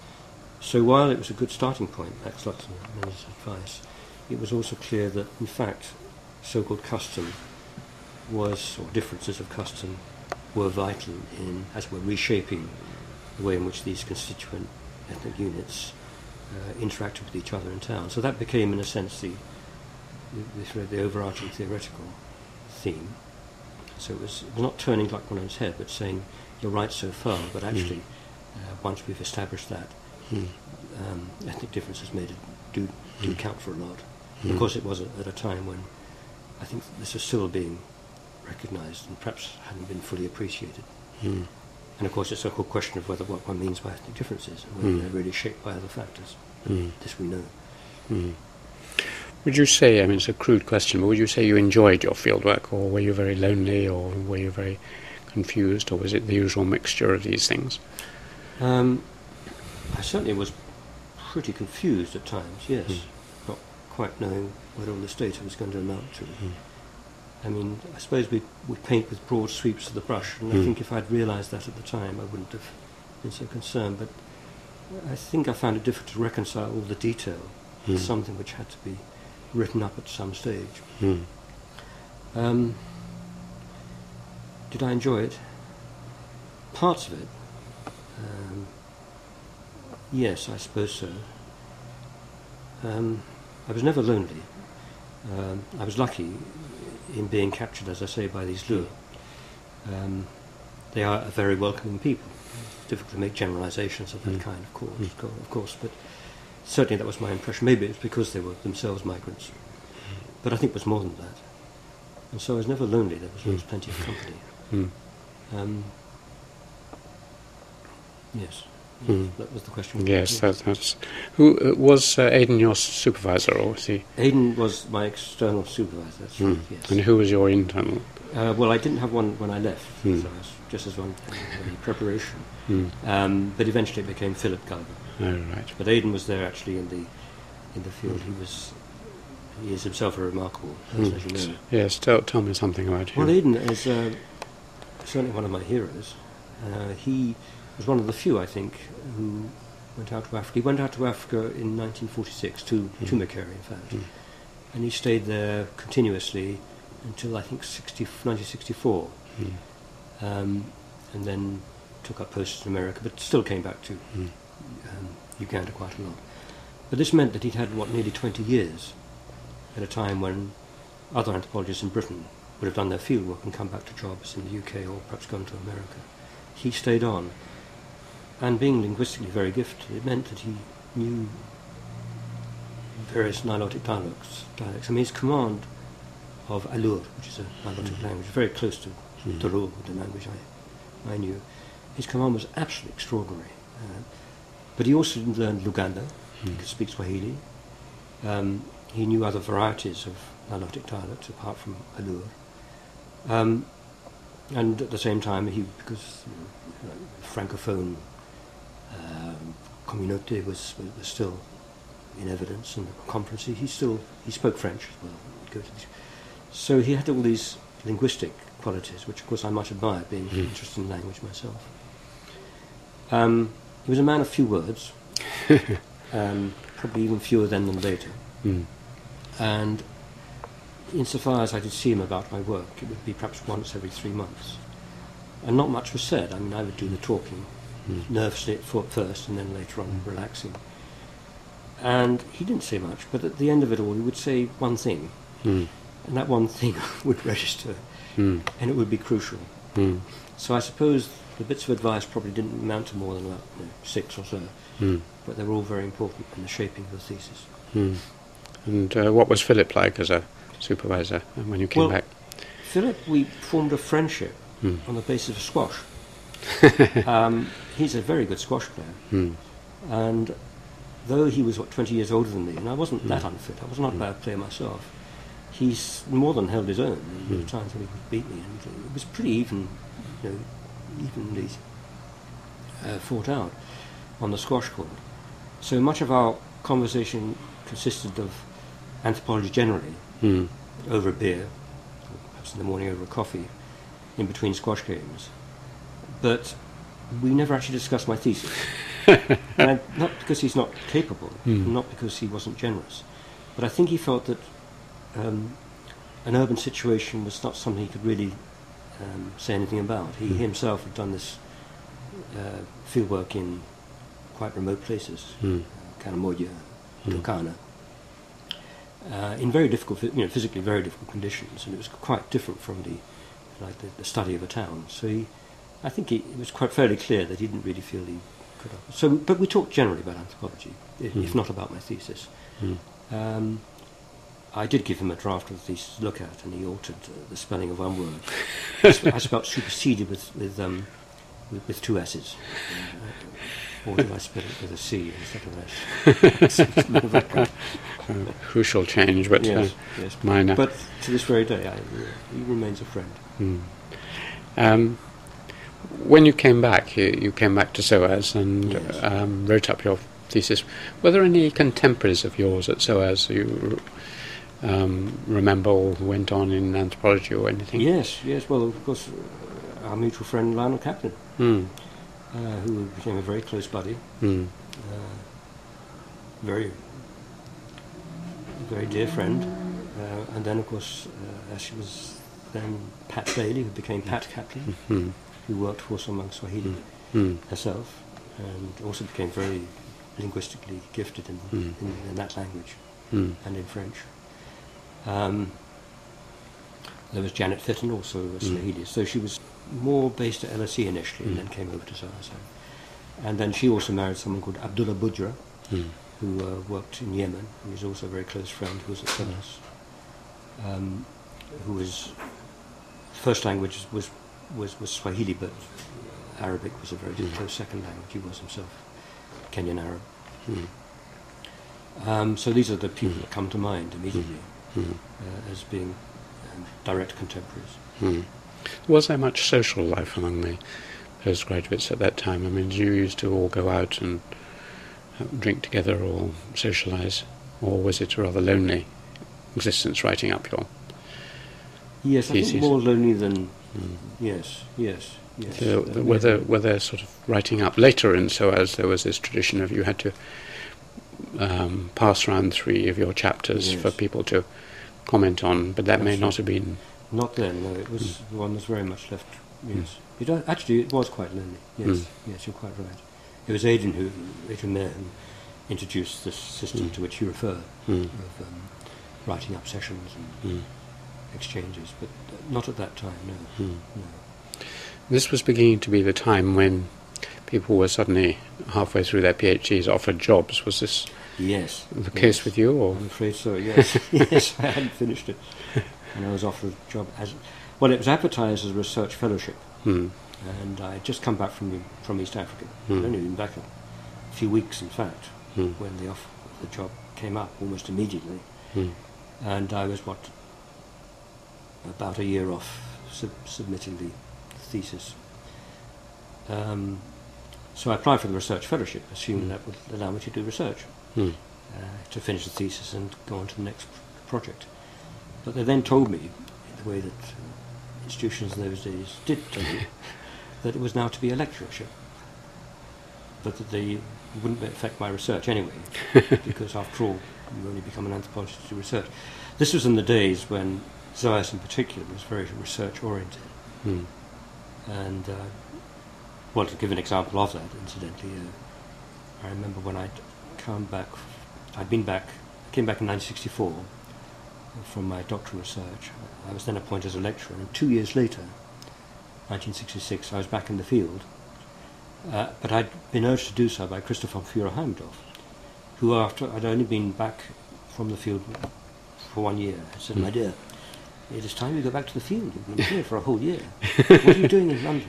So while it was a good starting point, Max Lutton and his advice, it was also clear that, in fact, so-called custom was, or differences of custom, were vital in, as it were, reshaping the way in which these constituent ethnic units interacted with each other in town. So that became, in a sense, the overarching theoretical theme. So it was not turning like one on its head, but saying, you're right so far, but actually, once we've established that, ethnic differences do count for a lot. And of course, it was at a time when I think this was still being recognised and perhaps hadn't been fully appreciated. And of course, it's a whole question of what one means by ethnic differences and whether they're really shaped by other factors. This we know. Would you say, I mean, it's a crude question, but would you say you enjoyed your fieldwork, or were you very lonely, or were you very confused, or was it the usual mixture of these things? I certainly was pretty confused at times, yes, not quite knowing what all this data was going to amount to. I mean, I suppose we paint with broad sweeps of the brush, and I think if I'd realised that at the time, I wouldn't have been so concerned, but I think I found it difficult to reconcile all the detail with something which had to be written up at some stage. Did I enjoy it? Parts of it. Yes, I suppose so. I was never lonely. I was lucky in being captured, as I say, by these Lur. They are a very welcoming people. It's difficult to make generalisations of that kind, of course, but certainly that was my impression. Maybe it's because they were themselves migrants, but I think it was more than that. And so I was never lonely. There was always plenty of company. Yes. That was the question. Yes, that's... Who was Aidan your supervisor, or was he? Aidan was my external supervisor, that's right, yes. And who was your internal? Well, I didn't have one when I left, so I was just as one in preparation. But eventually it became Philip Gulliver. Oh, right. But Aidan was there actually in the field. He is himself a remarkable person, as you know. Yes, tell me something about him. Well, Aidan is certainly one of my heroes. He was one of the few, I think, who went out to Africa. He went out to Africa in 1946, to Macquarie, in fact. And he stayed there continuously until, I think, 1964. And then took up posts in America, but still came back to Uganda quite a lot. But this meant that he'd had, nearly 20 years at a time when other anthropologists in Britain would have done their fieldwork and come back to jobs in the UK or perhaps gone to America. He stayed on. And being linguistically very gifted, it meant that he knew various Nilotic dialects. I mean, his command of Alur, which is a Nilotic language, very close to Tulu, the language I knew, his command was absolutely extraordinary. But he also learned Luganda. He could speak Swahili. He knew other varieties of Nilotic dialects apart from Alur. And at the same time, because Francophone communauté was still in evidence in the conference, he spoke French as well. So he had all these linguistic qualities, which of course I much admired, being interested in language myself. He was a man of few words, probably even fewer then than later. And insofar as I could see him about my work, it would be perhaps once every 3 months. And not much was said. I mean, I would do the talking, nervously at first, and then later on relaxing. And he didn't say much, but at the end of it all, he would say one thing. And that one thing would register, and it would be crucial. So I suppose the bits of advice probably didn't amount to more than about 6 or so, but they were all very important in the shaping of the thesis. And what was Philip like as a supervisor when you came back? Philip, we formed a friendship on the basis of squash. He's a very good squash player. And though he was, 20 years older than me, and I wasn't that unfit, I was not a bad player myself, he's more than held his own. There were times when he could beat me, and it was pretty evenly fought out on the squash court. So much of our conversation consisted of anthropology generally, over a beer, or perhaps in the morning over a coffee, in between squash games. But we never actually discussed my thesis. And not because he's not capable, not because he wasn't generous, but I think he felt that an urban situation was not something he could really say anything about. He himself had done this fieldwork in quite remote places, Karamoja, Turkana, in very difficult, physically very difficult conditions, and it was quite different from the study of a town. So I think it was quite fairly clear that he didn't really feel he could. So, but we talked generally about anthropology, if not about my thesis. I did give him a draft of the thesis to look at, and he altered the spelling of one word. I spelled superseded with two S's. Or did I spell it with a C instead of an S? Crucial change, but yes. minor. But to this very day, he remains a friend. When you came back, you came back to SOAS and wrote up your thesis. Were there any contemporaries of yours at SOAS you remember or who went on in anthropology or anything? Yes. Well, of course, our mutual friend Lionel Kaplan, who became a very close buddy, very, very dear friend. And then, of course, she was then Pat Bailey, who became Pat Kaplan, who worked for us among Swahili herself, and also became very linguistically gifted in that language and in French. There was Janet Fitton, also a Swahili. So she was more based at LSE initially, and then came over to SOAS. And then she also married someone called Abdullah Budra, who worked in Yemen, and was also a very close friend, who was at SOAS. Who was first language was Swahili, but Arabic was a very close second language. He was himself Kenyan Arab. So these are the people that come to mind immediately as being direct contemporaries. Was there much social life among the postgraduates at that time? I mean, did you used to all go out and drink together or socialise, or was it a rather lonely existence writing up your thesis? I think more lonely than... Yes. So were there sort of writing up later in SOAS? There was this tradition of you had to pass around 3 of your chapters for people to comment on, but that may not have been... Not then, no. It was one was very much left. Yes, it was quite lonely. Yes, you're quite right. It was Adrian Mayer who introduced this system to which you refer of writing up sessions and exchanges, but not at that time. No. This was beginning to be the time when people were suddenly halfway through their PhDs offered jobs. Was this the case with you? Or? I'm afraid so. Yes, yes. I hadn't finished it. And I was offered a job it was advertised as a research fellowship, and I had just come back from East Africa. I'd only been back a few weeks, in fact, when the job came up almost immediately, and I was about a year off submitting the thesis. So I applied for the research fellowship, assuming that would allow me to do research, to finish the thesis and go on to the next project. But they then told me, the way that institutions in those days did tell you, that it was now to be a lecturership, but that they wouldn't affect my research anyway, because after all, you only become an anthropologist to do research. This was in the days when SOAS in particular was very research-oriented. And, to give an example of that, incidentally, I remember when I came back in 1964, from my doctoral research. I was then appointed as a lecturer, and 2 years later, 1966, I was back in the field, but I'd been urged to do so by Christoph von Führer-Heimdorf, who, after I'd only been back from the field for 1 year, said, "My dear, it is time you go back to the field. You've been here for a whole year. What are you doing in London?"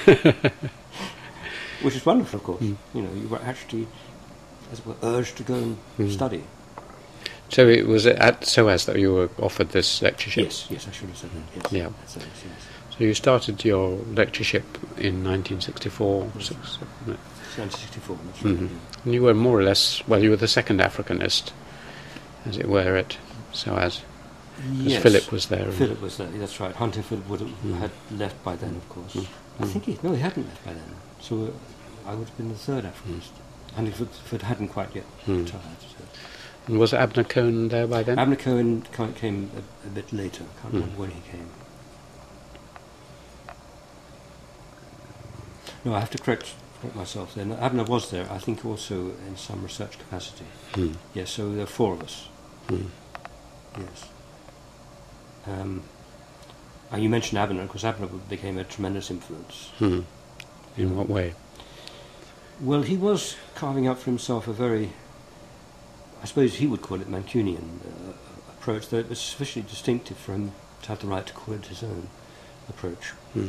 Which is wonderful, of course. You were actually, as it were, urged to go and study. So it was at SOAS that you were offered this lectureship? Yes, I should have said that, yes. Yeah. SOAS, yes. So you started your lectureship in 1964? 1964, that's right. And you were more or less, you were the second Africanist, as it were, at SOAS. Yes. Philip was there. Philip was there, that's right. Hunting Philip had left by then, of course. I think he hadn't left by then. So I would have been the third Africanist. Hunting Philip hadn't quite yet retired. So. And was Abner Cohen there by then? Abner Cohen came a bit later. I can't remember when he came. No, I have to correct myself then. Abner was there, I think also in some research capacity. Yes, so there are 4 of us. yes. You mentioned Abner. Of course, Abner became a tremendous influence. In what way? Well, he was carving out for himself a very, I suppose he would call it Mancunian approach, though it was sufficiently distinctive for him to have the right to call it his own approach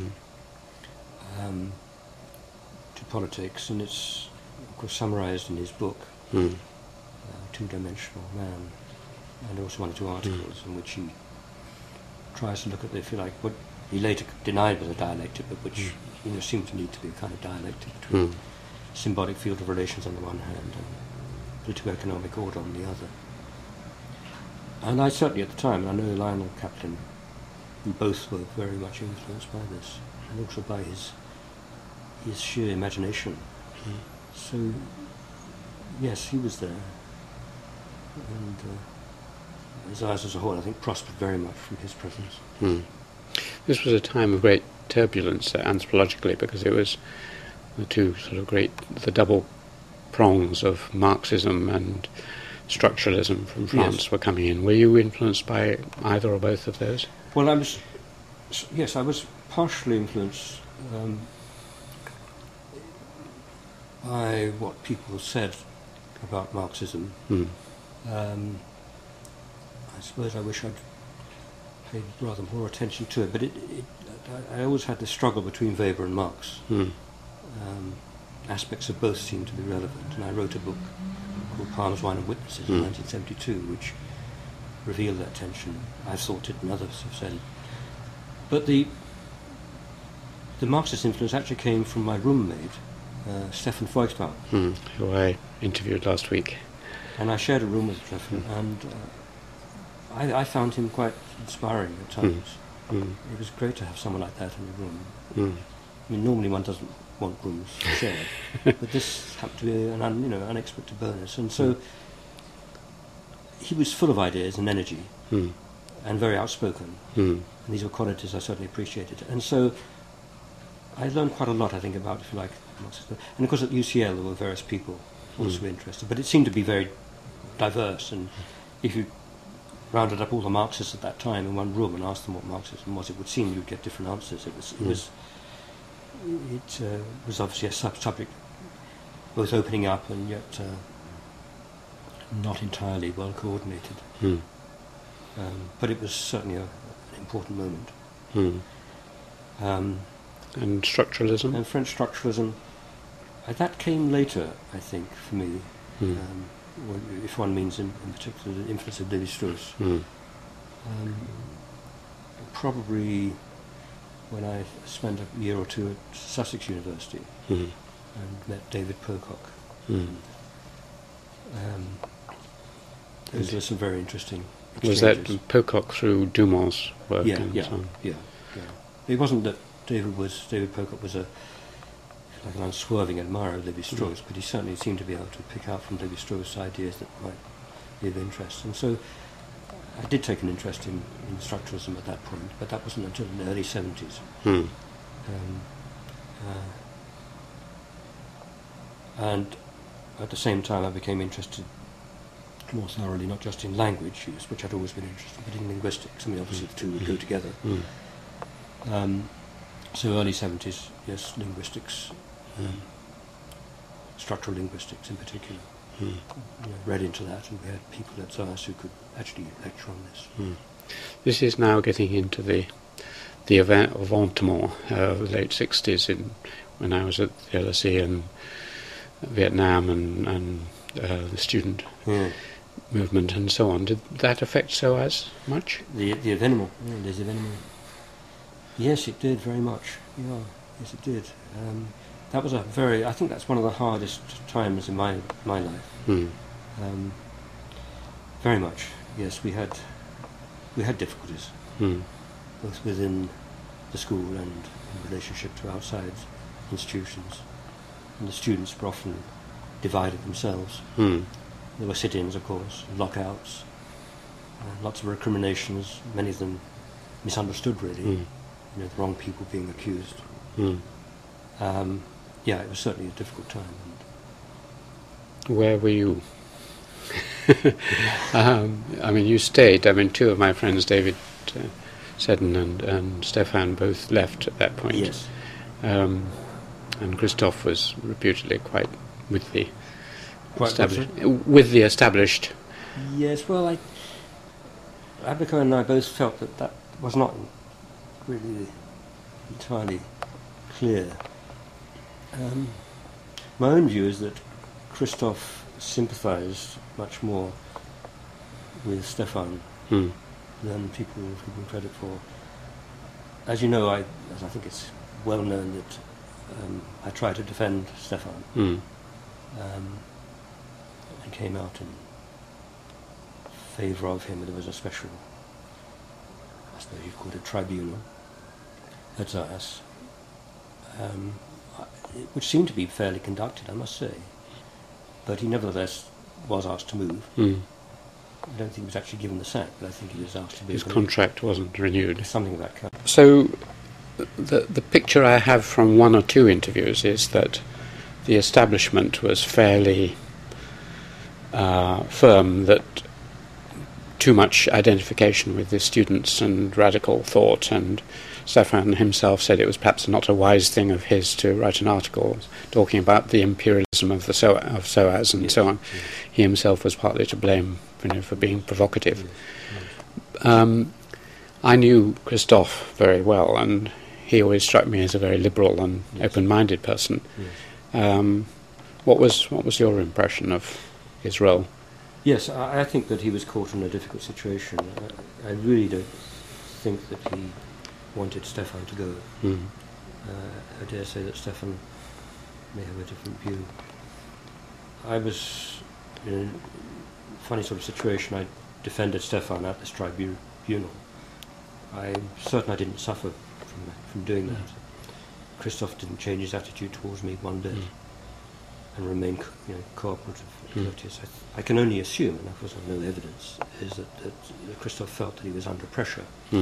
to politics, and it's, of course, summarised in his book, Two-Dimensional Man, and also one or two articles in which he tries to look at, if you like, what he later denied was a dialectic, but which seemed to need to be a kind of dialectic between symbolic field of relations on the one hand and political-economic order on the other. And I certainly at the time, and I know Lionel Kaplan, we both were very much influenced by this, and also by his sheer imagination. So, yes, he was there. And his eyes as a whole, I think, prospered very much from his presence. This was a time of great turbulence anthropologically, because it was the two sort of the double prongs of Marxism and structuralism from France were coming in. Were you influenced by either or both of those? Well, I was partially influenced by what people said about Marxism. I suppose I wish I'd paid rather more attention to it, but I always had this struggle between Weber and Marx. Aspects of both seemed to be relevant, and I wrote a book called Palms, Wine and Witnesses in 1972, which revealed that tension. I thought it, and others have said it. But the Marxist influence actually came from my roommate, Stefan Feuchtwanger, who I interviewed last week. And I shared a room with Stefan, and I found him quite inspiring at times. It was great to have someone like that in the room. I mean, normally one doesn't want rooms shared, but this happened to be an unexpected bonus. And so he was full of ideas and energy, and very outspoken. And these were qualities I certainly appreciated. And so I learned quite a lot, I think, about, if you like, Marxism. And of course at UCL there were various people also interested, but it seemed to be very diverse. And if you rounded up all the Marxists at that time in one room and asked them what Marxism was, it would seem you'd get different answers. It was obviously a subject both opening up and yet not entirely well coordinated. But it was certainly an important moment. And structuralism? And French structuralism, that came later, I think, for me, if one means in particular the influence of Lévi-Strauss. Probably when I spent a year or two at Sussex University and met David Pocock. Those were some very interesting exchanges. Was that Pocock through Dumont's work? Yeah. It wasn't that David Pocock was like an unswerving admirer of Lévi-Strauss, but he certainly seemed to be able to pick out from Lévi-Strauss ideas that might be of interest. And so I did take an interest in structuralism at that point, but that wasn't until the early 70s. And at the same time I became interested more thoroughly, not just in language use, which I'd always been interested in, but in linguistics. I mean, obviously the two would go together. So early 70s, yes, linguistics, structural linguistics in particular. Read into that, and we had people at SOAS who could actually lecture on this. This is now getting into the avancement of the late 60s, when I was at the LSE and Vietnam and the student movement and so on. Did that affect SOAS much? The événement, les événements. Yes, it did very much. Yeah, yes, it did. That was I think that's one of the hardest times in my life. Very much. Yes, we had difficulties, both within the school and in relationship to outside institutions. And the students were often divided themselves. There were sit-ins, of course, lockouts, lots of recriminations, many of them misunderstood, really. The wrong people being accused. Mm. Yeah, it was certainly a difficult time. Where were you? I mean, you stayed. I mean, two of my friends, David Seddon and Stefan, both left at that point. Yes. And Christoph was reputedly quite with the Quite established. With the established. Yes, well, Abaco and I both felt that that was not really entirely clear. My own view is that Christoph sympathised much more with Stefan than people give him credit for. As you know, as I think it's well known that I tried to defend Stefan and came out in favour of him. There was a special, I suppose you'd call it a tribunal at Zayas, which seemed to be fairly conducted, I must say. But he nevertheless was asked to move. I don't think he was actually given the sack, but I think he was asked to be. His contract wasn't renewed. Something of that kind. So the picture I have from one or two interviews is that the establishment was fairly firm that too much identification with the students and radical thought, and Stefan himself said it was perhaps not a wise thing of his to write an article talking about the imperialism of SOAS and so on. Yes. He himself was partly to blame, for being provocative. Yes. I knew Christoph very well, and he always struck me as a very liberal and open-minded person. Yes. What was your impression of his role? Yes, I think that he was caught in a difficult situation. I really don't think that he wanted Stefan to go. I dare say that Stefan may have a different view. I was in a funny sort of situation. I defended Stefan at this tribunal. I'm certain I didn't suffer from doing that. Christoph didn't change his attitude towards me one bit and remained cooperative and courteous. I can only assume, and of course I have no evidence, is that Christoph felt that he was under pressure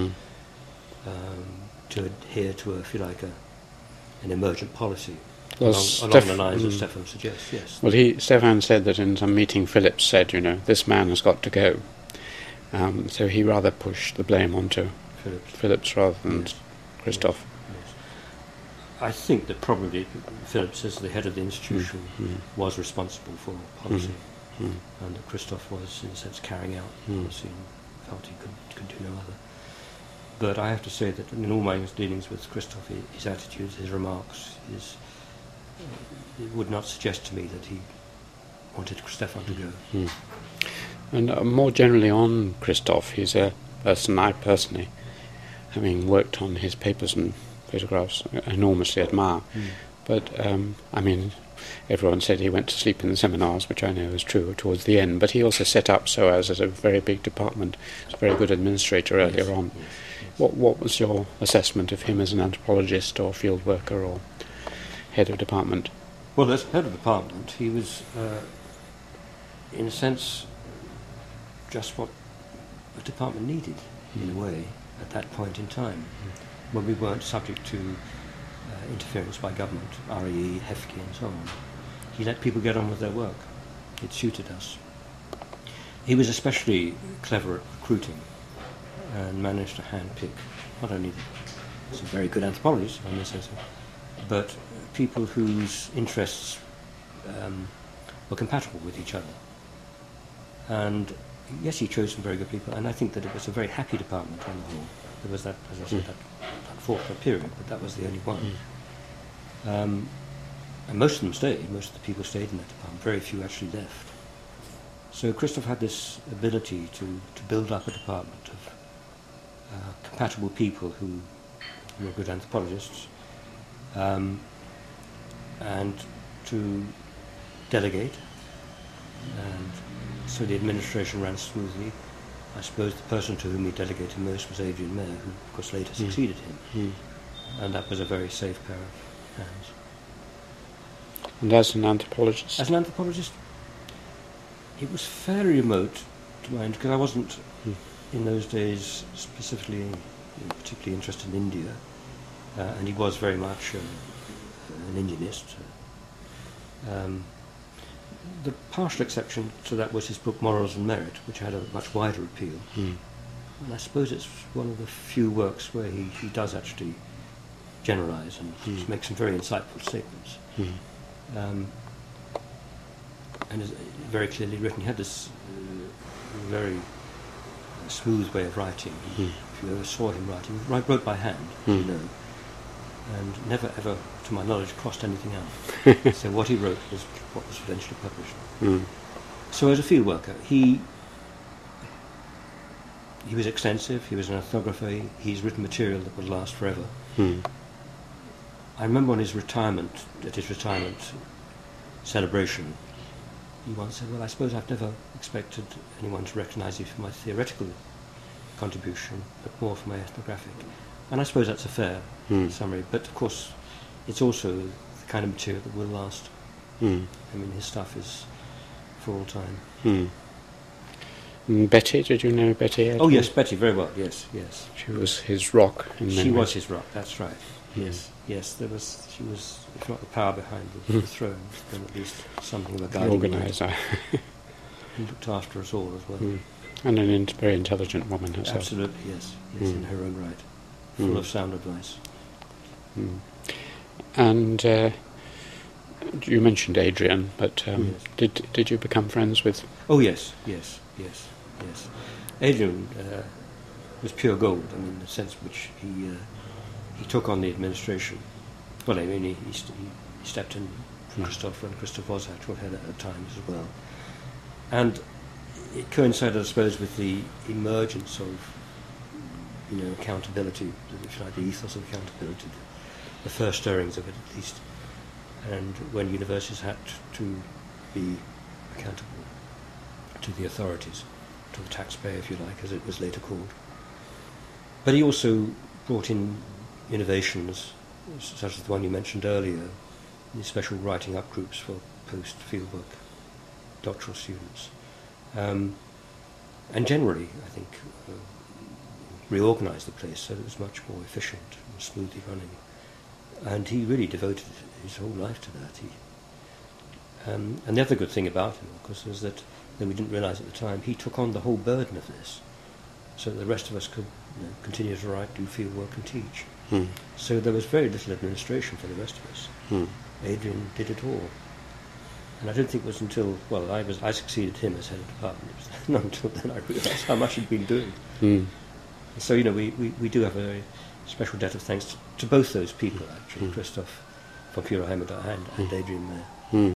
to adhere to, if you like, an emergent policy along the lines that Stefan suggests, yes. Well, Stefan said that in some meeting Phillips said, this man has got to go. So he rather pushed the blame onto Phillips rather than Christoph. Yes. I think that probably Phillips, as the head of the institution, was responsible for policy, and that Christoph was, in a sense, carrying out policy and felt he could do no other. But I have to say that in all my dealings with Christoph, his attitudes, his remarks, it would not suggest to me that he wanted Stefan to go. And more generally on Christoph, he's a person I personally, having worked on his papers and photographs, enormously admire. But, everyone said he went to sleep in the seminars, which I know is true towards the end, but he also set up SOAS as a very big department. He was a very good administrator earlier on. Yes. What was your assessment of him as an anthropologist or field worker or head of department? Well, as head of department, he was, in a sense, just what the department needed, in a way, at that point in time, when we weren't subject to interference by government, RAE, HEFCE and so on. He let people get on with their work. It suited us. He was especially clever at recruiting and managed to handpick not only some very good anthropologists, I may say so, but people whose interests were compatible with each other. And yes, he chose some very good people, and I think that it was a very happy department on the whole. There was that, as I said, that fortunate period, but that was the only one. And most of them stayed, most of the people stayed in that department, very few actually left. So Christoph had this ability to build up a department of compatible people who were good anthropologists, and to delegate, and so the administration ran smoothly. I suppose the person to whom he delegated most was Adrian Mayer, who of course later succeeded him, and that was a very safe pair of hands. And as an anthropologist? As an anthropologist, it was fairly remote to mind, because I wasn't in those days specifically, particularly interested in India, and he was very much an Indianist. The partial exception to that was his book Morals and Merit, which had a much wider appeal. Mm. And I suppose it's one of the few works where he does actually generalise and make some very insightful statements. Mm. And is very clearly written. He had this very smooth way of writing. If you ever saw him writing, he wrote by hand, you know, and never ever, to my knowledge, crossed anything out. So what he wrote was what was eventually published. So as a field worker, he was extensive, he was an ethnographer, he's written material that would last forever. I remember at his retirement celebration, he once said, well, I suppose I've never expected anyone to recognise you for my theoretical contribution, but more for my ethnographic. And I suppose that's a fair summary, but of course it's also the kind of material that will last. I mean, his stuff is for all time. Betty, did you know Betty Edwards? Oh yes, Betty, very well, yes. She was his rock in many She ways. was his rock, that's right. Yes, she was, if not the power behind the throne, then at least something of a guiding organiser. He looked after us all as well. And an very intelligent woman herself. Absolutely, yes, in her own right. Full of sound advice. And you mentioned Adrian, but did you become friends with? Oh yes. Adrian was pure gold. I mean, the sense in which he took on the administration. Well, I mean, he stepped in for Christoph when Christoph was actual head at times as well, and it coincided, I suppose, with the emergence of accountability, if you like, the ethos of accountability, the first stirrings of it at least, and when universities had to be accountable to the authorities, to the taxpayer, if you like, as it was later called. But he also brought in innovations, such as the one you mentioned earlier, the special writing up groups for post-fieldwork doctoral students. And generally, I think, reorganised the place so that it was much more efficient and smoothly running. And he really devoted his whole life to that. And the other good thing about him, of course, was that, though we didn't realise at the time, he took on the whole burden of this, so that the rest of us could continue to write, do field work and teach. So there was very little administration for the rest of us. Adrian did it all. And I don't think it was until, well, I succeeded him as head of department. It was not until then I realised how much he'd been doing. So, we do have a very special debt of thanks to both those people, actually, Christoph von Führerheimer and Adrian Mayer.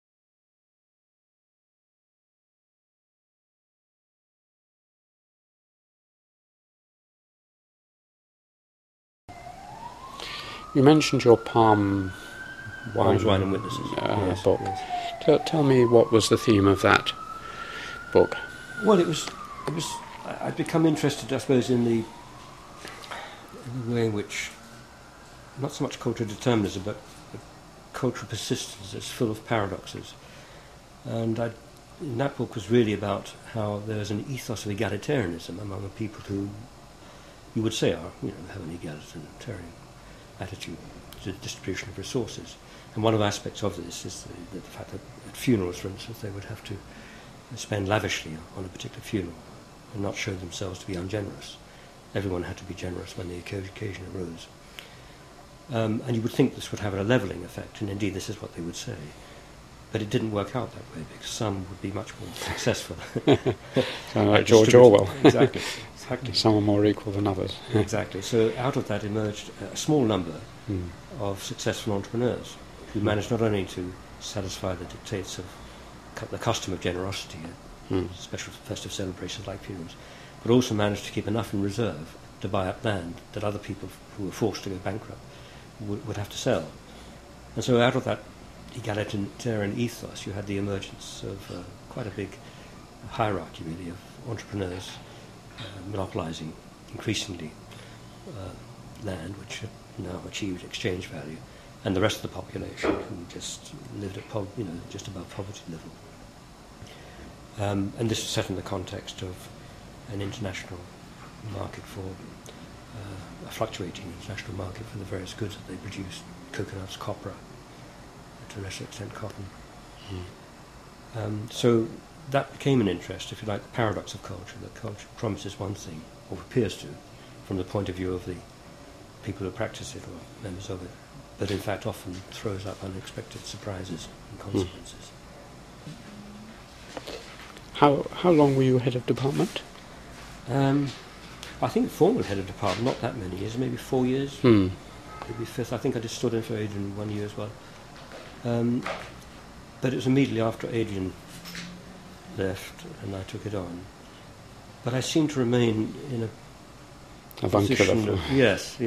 You mentioned your Palm Wine and Witnesses book. Yes. Tell me, what was the theme of that book? Well, it was. I'd become interested, I suppose, in the way in which, not so much cultural determinism, but cultural persistence is full of paradoxes. And in that book was really about how there's an ethos of egalitarianism among a people who you would say have an egalitarian attitude to the distribution of resources. And one of the aspects of this is the fact that at funerals, for instance, they would have to spend lavishly on a particular funeral and not show themselves to be ungenerous. Everyone had to be generous when the occasion arose. And you would think this would have a levelling effect, and indeed this is what they would say. But it didn't work out that way, because some would be much more successful. Kind of like George Orwell. Exactly. Some are more equal than others. Exactly. So out of that emerged a small number of successful entrepreneurs who managed not only to satisfy the dictates of the custom of generosity at special festive celebrations like funerals, but also managed to keep enough in reserve to buy up land that other people who were forced to go bankrupt would have to sell. And so out of that egalitarian ethos, you had the emergence of quite a big hierarchy, really, of entrepreneurs monopolising increasingly land, which had now achieved exchange value, and the rest of the population who just lived at just above poverty level. And this was set in the context of an international market for a fluctuating international market for the various goods that they produced: coconuts, copra, to a lesser extent cotton. So that became an interest, if you like, the paradox of culture, that culture promises one thing, or appears to, from the point of view of the people who practice it or members of it, but in fact often throws up unexpected surprises and consequences. How long were you head of department? I think formal head of department, not that many years, maybe 4 years, maybe fifth. I think I just stood in for Adrian 1 year as well. But it was immediately after Adrian left and I took it on. But I seemed to remain in a position of, yes.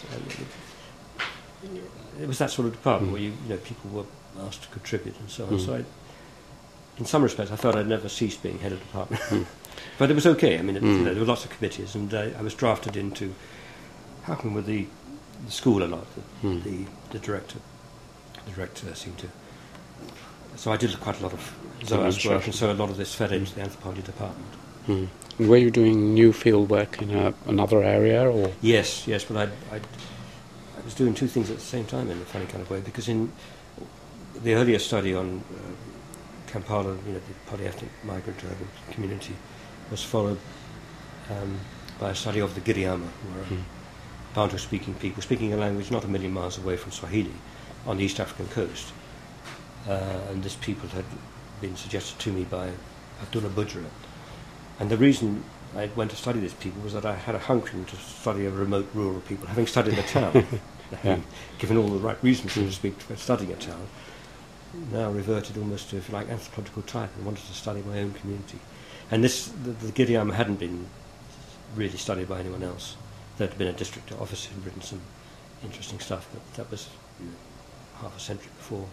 It was that sort of department where you know people were asked to contribute and so on. So in some respects, I felt I'd never ceased being head of department. But it was okay. I mean, there were lots of committees, and I was drafted into helping with the school a lot. The director seemed to. So I did quite a lot of Zoas work, and so a lot of this fed into the anthropology department. And were you doing new field work in another area, or? Yes, but I was doing two things at the same time in a funny kind of way, because in the earlier study on Kampala, the polyethnic migrant urban community, was followed by a study of the Giriama, who are Bantu-speaking people, speaking a language not a million miles away from Swahili, on the East African coast. And this people had been suggested to me by Abdullah Bujra. And the reason I went to study these people was that I had a hankering to study a remote rural people, having studied a town, given all the right reasons, so to speak, for studying a town, now reverted almost to, if you like, anthropological type, and wanted to study my own community. And this, the Giriama hadn't been really studied by anyone else. There had been a district officer who'd written some interesting stuff, but that was over half a century before.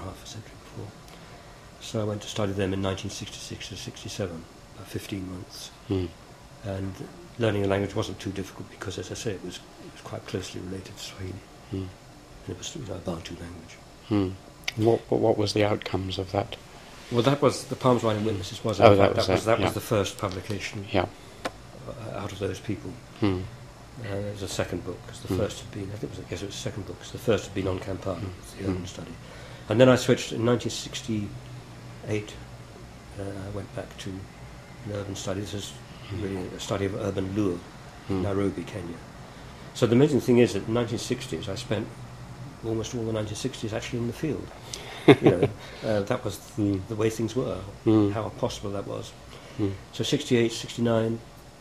So I went to study them in 1966 to 67, about 15 months. And learning a language wasn't too difficult because, as I say, it was quite closely related to Swahili. And it was a Bantu language. What was the outcomes of that? Well, that was the Palms, Wine and Witnesses. Was the first publication out of those people. It was a second book, because the first had been, I guess it was the second book, because the first had been on Kampala, the urban study. And then I switched in 1968. I went back to an urban study. This is really a study of urban Luo in Nairobi, Kenya. So the amazing thing is that in the 1960s, I spent almost all the 1960s actually in the field. That was the way things were, how possible that was. So 68, 69,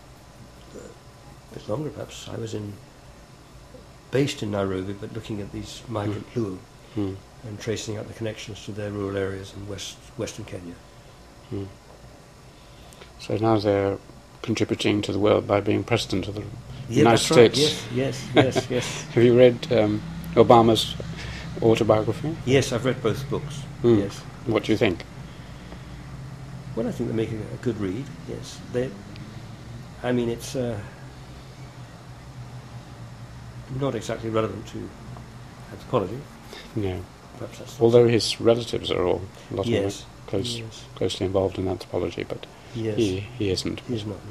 a bit longer perhaps, I was based in Nairobi, but looking at these migrant Luo and tracing out the connections to their rural areas in western Kenya. So now they're contributing to the world by being president of the United States. Yes. Have you read Obama's autobiography? Yes, I've read both books. Yes. What do you think? Well, I think they make a good read. Yes, it's not exactly relevant to anthropology. No. Perhaps that's although his relatives are all a lot of closely involved in anthropology, but he isn't. He's not.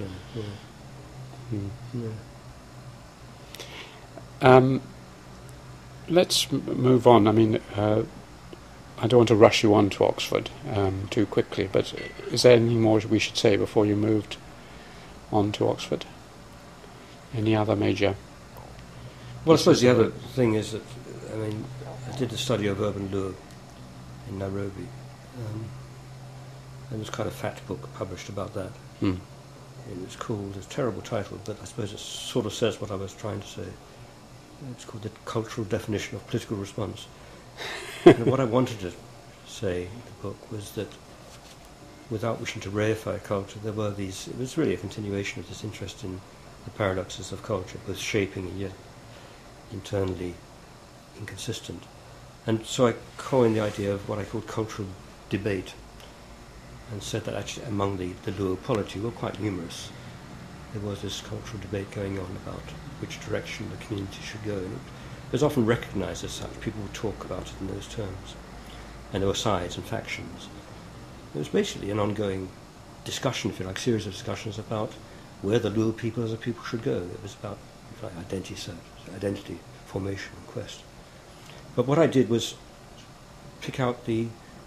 No. Let's move on. I mean, I don't want to rush you on to Oxford too quickly, but is there anything more we should say before you moved on to Oxford? Any other major? Well, I suppose the other thing is that, I did a study of urban Luo in Nairobi. There was quite a fat book published about that. It was called, a terrible title, but I suppose it sort of says what I was trying to say. It's called The Cultural Definition of Political Response. And what I wanted to say in the book was that, without wishing to reify culture, it was really a continuation of this interest in the paradoxes of culture, both shaping and yet internally inconsistent. And so I coined the idea of what I called cultural debate, and said that actually among the Luo polity were quite numerous. There was this cultural debate going on about which direction the community should go, and it was often recognised as such. People would talk about it in those terms, and there were sides and factions. It was basically an ongoing discussion, if you like, series of discussions about where the Luo people as a people should go. It was about identity search, identity formation and quest. But what I did was pick out the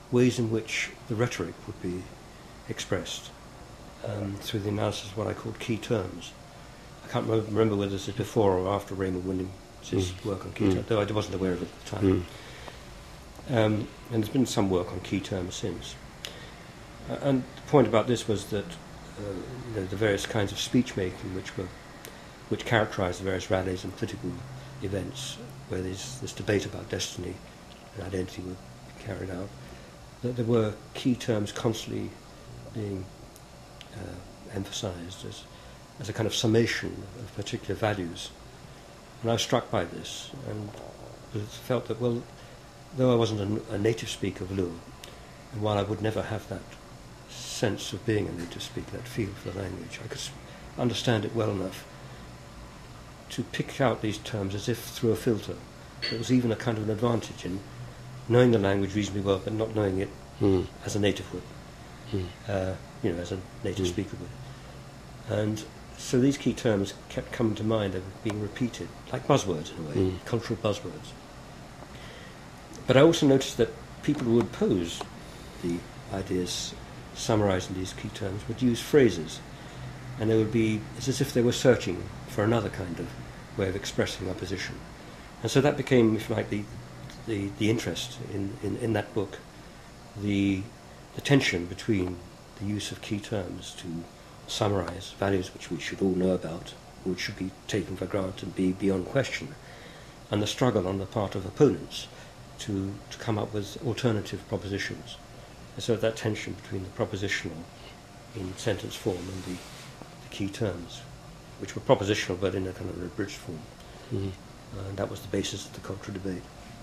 ways in which the rhetoric would be expressed through the analysis of what I called key terms. I can't remember whether this is before or after Raymond Williams' work on key terms, though I wasn't aware of it at the time. And there's been some work on key terms since. And the point about this was that the various kinds of speech making which characterise the various rallies and political events where this debate about destiny and identity were carried out, that there were key terms constantly being emphasised as a kind of summation of particular values. And I was struck by this and felt that, well, though I wasn't a native speaker of Luo, and while I would never have that sense of being a native speaker, that feel for the language, I could understand it well enough to pick out these terms as if through a filter. There was even a kind of an advantage in knowing the language reasonably well, but not knowing it as a native would, as a native speaker would. And so these key terms kept coming to mind. They were being repeated, like buzzwords in a way, cultural buzzwords. But I also noticed that people who would pose the ideas summarised in these key terms would use phrases, and they would be it's as if they were searching for another kind of way of expressing their position. And so that became, if you like, the interest in that book, the tension between the use of key terms to summarise values which we should all know about, which should be taken for granted and be beyond question, and the struggle on the part of opponents to come up with alternative propositions. And so that tension between the propositional in sentence form and the key terms, which were propositional but in a kind of abridged form. And that was the basis of the cultural debate.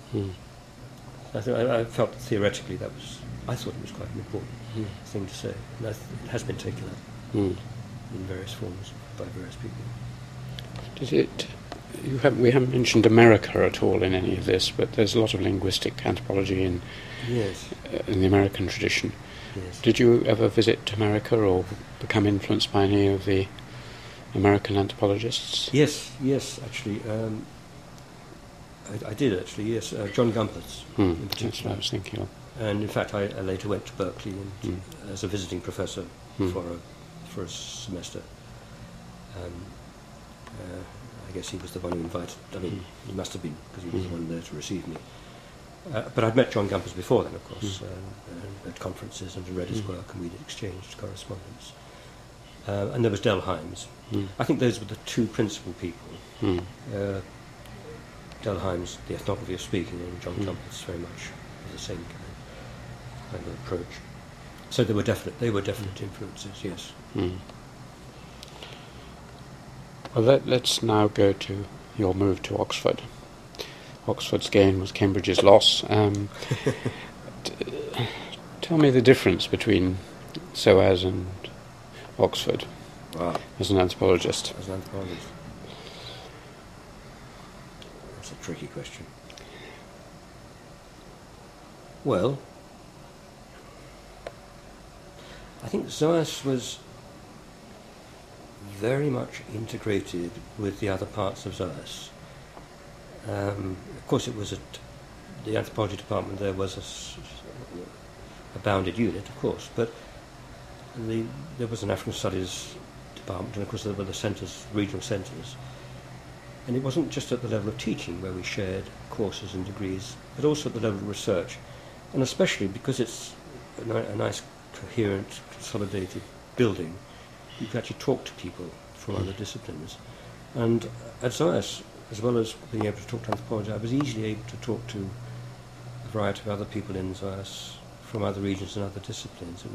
I felt that theoretically I thought it was quite an important thing to say. And it has been taken up in various forms by various people. We haven't mentioned America at all in any of this, but there's a lot of linguistic anthropology in the American tradition. Yes. Did you ever visit America or become influenced by any of the American anthropologists? Yes, actually. I did, actually, yes. John Gumperz, in particular. That's what I was thinking of. And in fact, I later went to Berkeley as a visiting professor for a semester. I guess he was the one who invited. I mean, he must have been, because he was the one there to receive me. But I'd met John Gumperz before then, of course, at conferences, and read his work, and we'd exchanged correspondence. And there was Del Hymes. I think those were the two principal people. Del Hymes, the ethnography of speaking, and John Gumperz very much the same kind of approach. So they were definite influences, yes. Well, let's now go to your move to Oxford. Oxford's gain was Cambridge's loss. Tell me the difference between SOAS and Oxford as an anthropologist. As an anthropologist. That's a tricky question. Well, I think SOAS was very much integrated with the other parts of SOAS. Of course, it was the anthropology department there was a bounded unit, of course, but there was an African Studies department, and of course there were the centres, regional centres. And it wasn't just at the level of teaching where we shared courses and degrees, but also at the level of research, and especially because it's a nice, coherent, consolidated building, you can actually talk to people from other disciplines. And at SOAS, as well as being able to talk to anthropology, I was easily able to talk to a variety of other people in SOAS from other regions and other disciplines.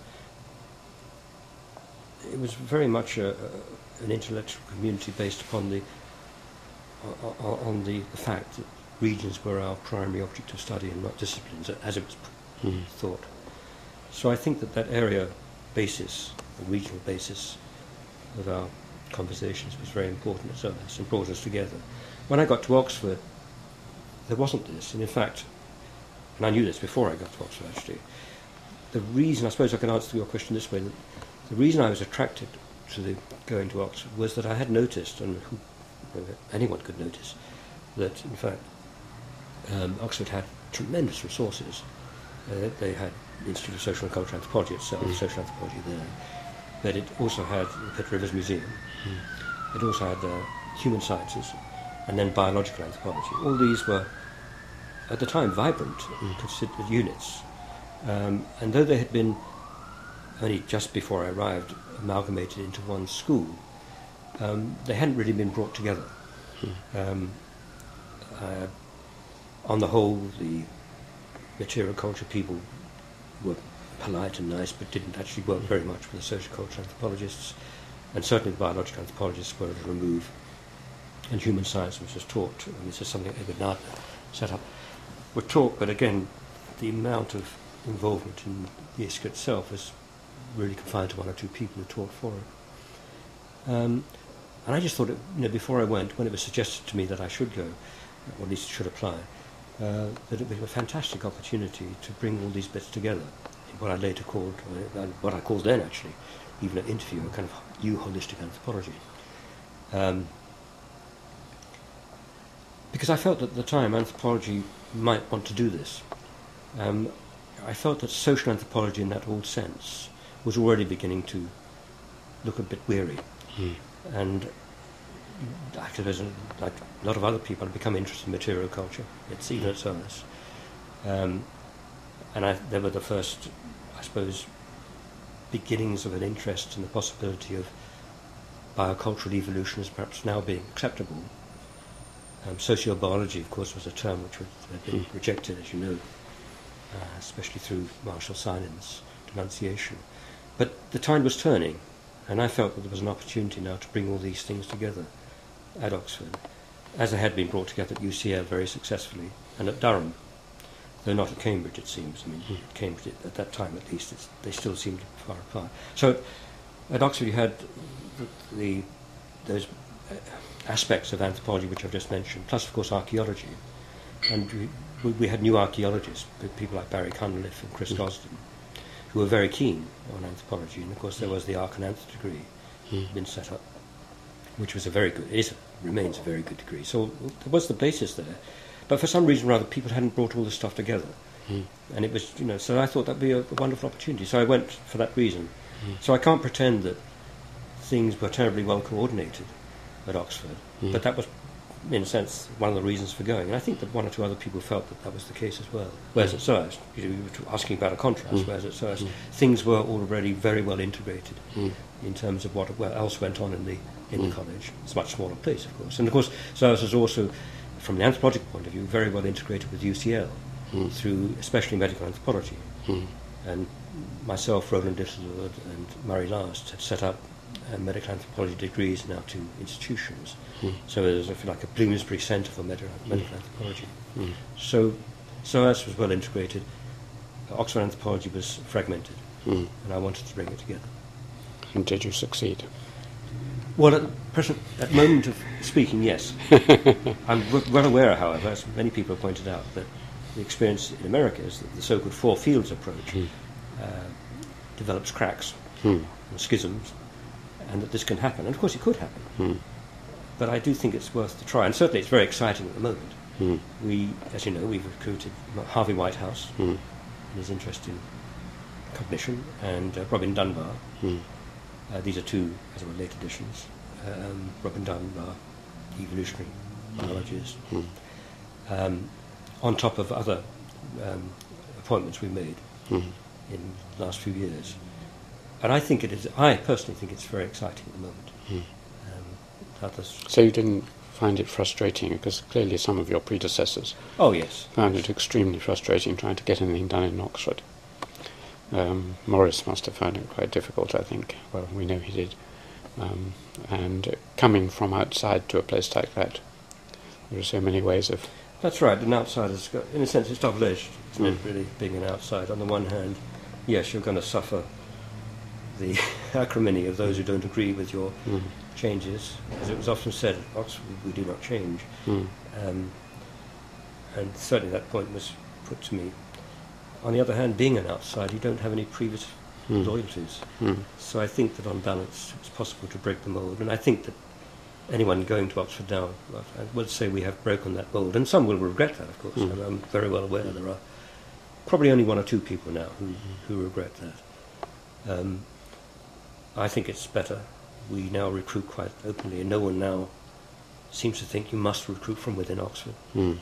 It was very much an intellectual community based upon the fact that regions were our primary object of study and not disciplines, as it was thought. So I think that area basis, the regional basis of our conversations was very important at SOAS and brought us together. When I got to Oxford, there wasn't this, and in fact, and I knew this before I got to Oxford actually, the reason, I suppose I can answer your question this way, that the reason I was attracted to going to Oxford was that I had noticed, and anyone could notice, that in fact Oxford had tremendous resources They had the Institute of Social and Cultural Anthropology itself, social anthropology there. But it also had the Pitt Rivers Museum. It also had human sciences, and then biological anthropology. All these were, at the time, vibrant, considered units. And though they had been, only just before I arrived, amalgamated into one school, they hadn't really been brought together. On the whole, the material culture people were polite and nice, but didn't actually work very much with the sociocultural anthropologists, and certainly the biological anthropologists were at a remove. And human science was just taught, and this is something Edward Gardner set up, were taught, but again, the amount of involvement in the ISCA itself was really confined to one or two people who taught for it. And I just thought, before I went, when it was suggested to me that I should go, or at least should apply, that it would be a fantastic opportunity to bring all these bits together in what I later called, what I called then actually, even at interview, a kind of new holistic anthropology. Because I felt at the time anthropology might want to do this. I felt that social anthropology in that old sense was already beginning to look a bit weary. And actually, like a lot of other people, I've become interested in material culture. It's even its owners. And they were the first, I suppose, beginnings of an interest in the possibility of biocultural evolution as perhaps now being acceptable. Sociobiology, of course, was a term which had been rejected, as you know, especially through Marshall Sinan's denunciation. But the tide was turning, and I felt that there was an opportunity now to bring all these things together at Oxford, as they had been brought together at UCL very successfully, and at Durham, though not at Cambridge, it seems. I mean, at Cambridge, at that time at least, they still seemed far apart. So at Oxford you had those aspects of anthropology which I've just mentioned, plus of course archaeology. And we had new archaeologists, people like Barry Cunliffe and Chris Gosden, who were very keen on anthropology. And of course there was the Arcanantha degree been set up, which was remains a very good degree. So there was the basis there. But for some reason or other, people hadn't brought all this stuff together. And it was, so I thought that'd be a wonderful opportunity. So I went for that reason. So I can't pretend that things were terribly well coordinated at Oxford, but that was, in a sense, one of the reasons for going. And I think that one or two other people felt that that was the case as well. Whereas at SOAS, you were asking about a contrast, whereas at SOAS, things were already very well integrated in terms of what else went on in the college. It's a much smaller place, of course. And of course, SOAS was also, from the anthropological point of view, very well integrated with UCL, through especially medical anthropology. And myself, Roland Littlewood, and Murray Last had set up medical anthropology degrees in our two institutions. So there's, if you like, a Bloomsbury Centre for medical anthropology. So SOAS was well integrated. Oxford anthropology was fragmented, and I wanted to bring it together. And did you succeed? Well, at the moment of speaking, yes. I'm well aware, however, as many people have pointed out, that the experience in America is that the so-called four fields approach develops cracks and schisms, and that this can happen. And of course it could happen. But I do think it's worth the try, and certainly it's very exciting at the moment. We, as you know, we've recruited Harvey Whitehouse in his interest in cognition, and Robin Dunbar. These are two, as it were, late additions. Robin Dunbar, evolutionary biologist, on top of other appointments we made in the last few years. And I personally think it's very exciting at the moment. So you didn't find it frustrating, because clearly some of your predecessors found it extremely frustrating trying to get anything done in Oxford. Morris must have found it quite difficult, I think. Well, we know he did. And coming from outside to a place like that, there are so many ways of... That's right, an outsider's got, in a sense, it's double-edged, isn't it, really, being an outsider. On the one hand, yes, you're going to suffer the acrimony of those who don't agree with your changes. As it was often said, at Oxford, we do not change. And certainly that point was put to me. On the other hand, being an outsider, you don't have any previous loyalties. So I think that on balance, it's possible to break the mould. And I think that anyone going to Oxford now, I would say we have broken that mould. And some will regret that, of course. And I'm very well aware there are probably only one or two people now who regret that. I think it's better. We now recruit quite openly, and no one now seems to think you must recruit from within Oxford.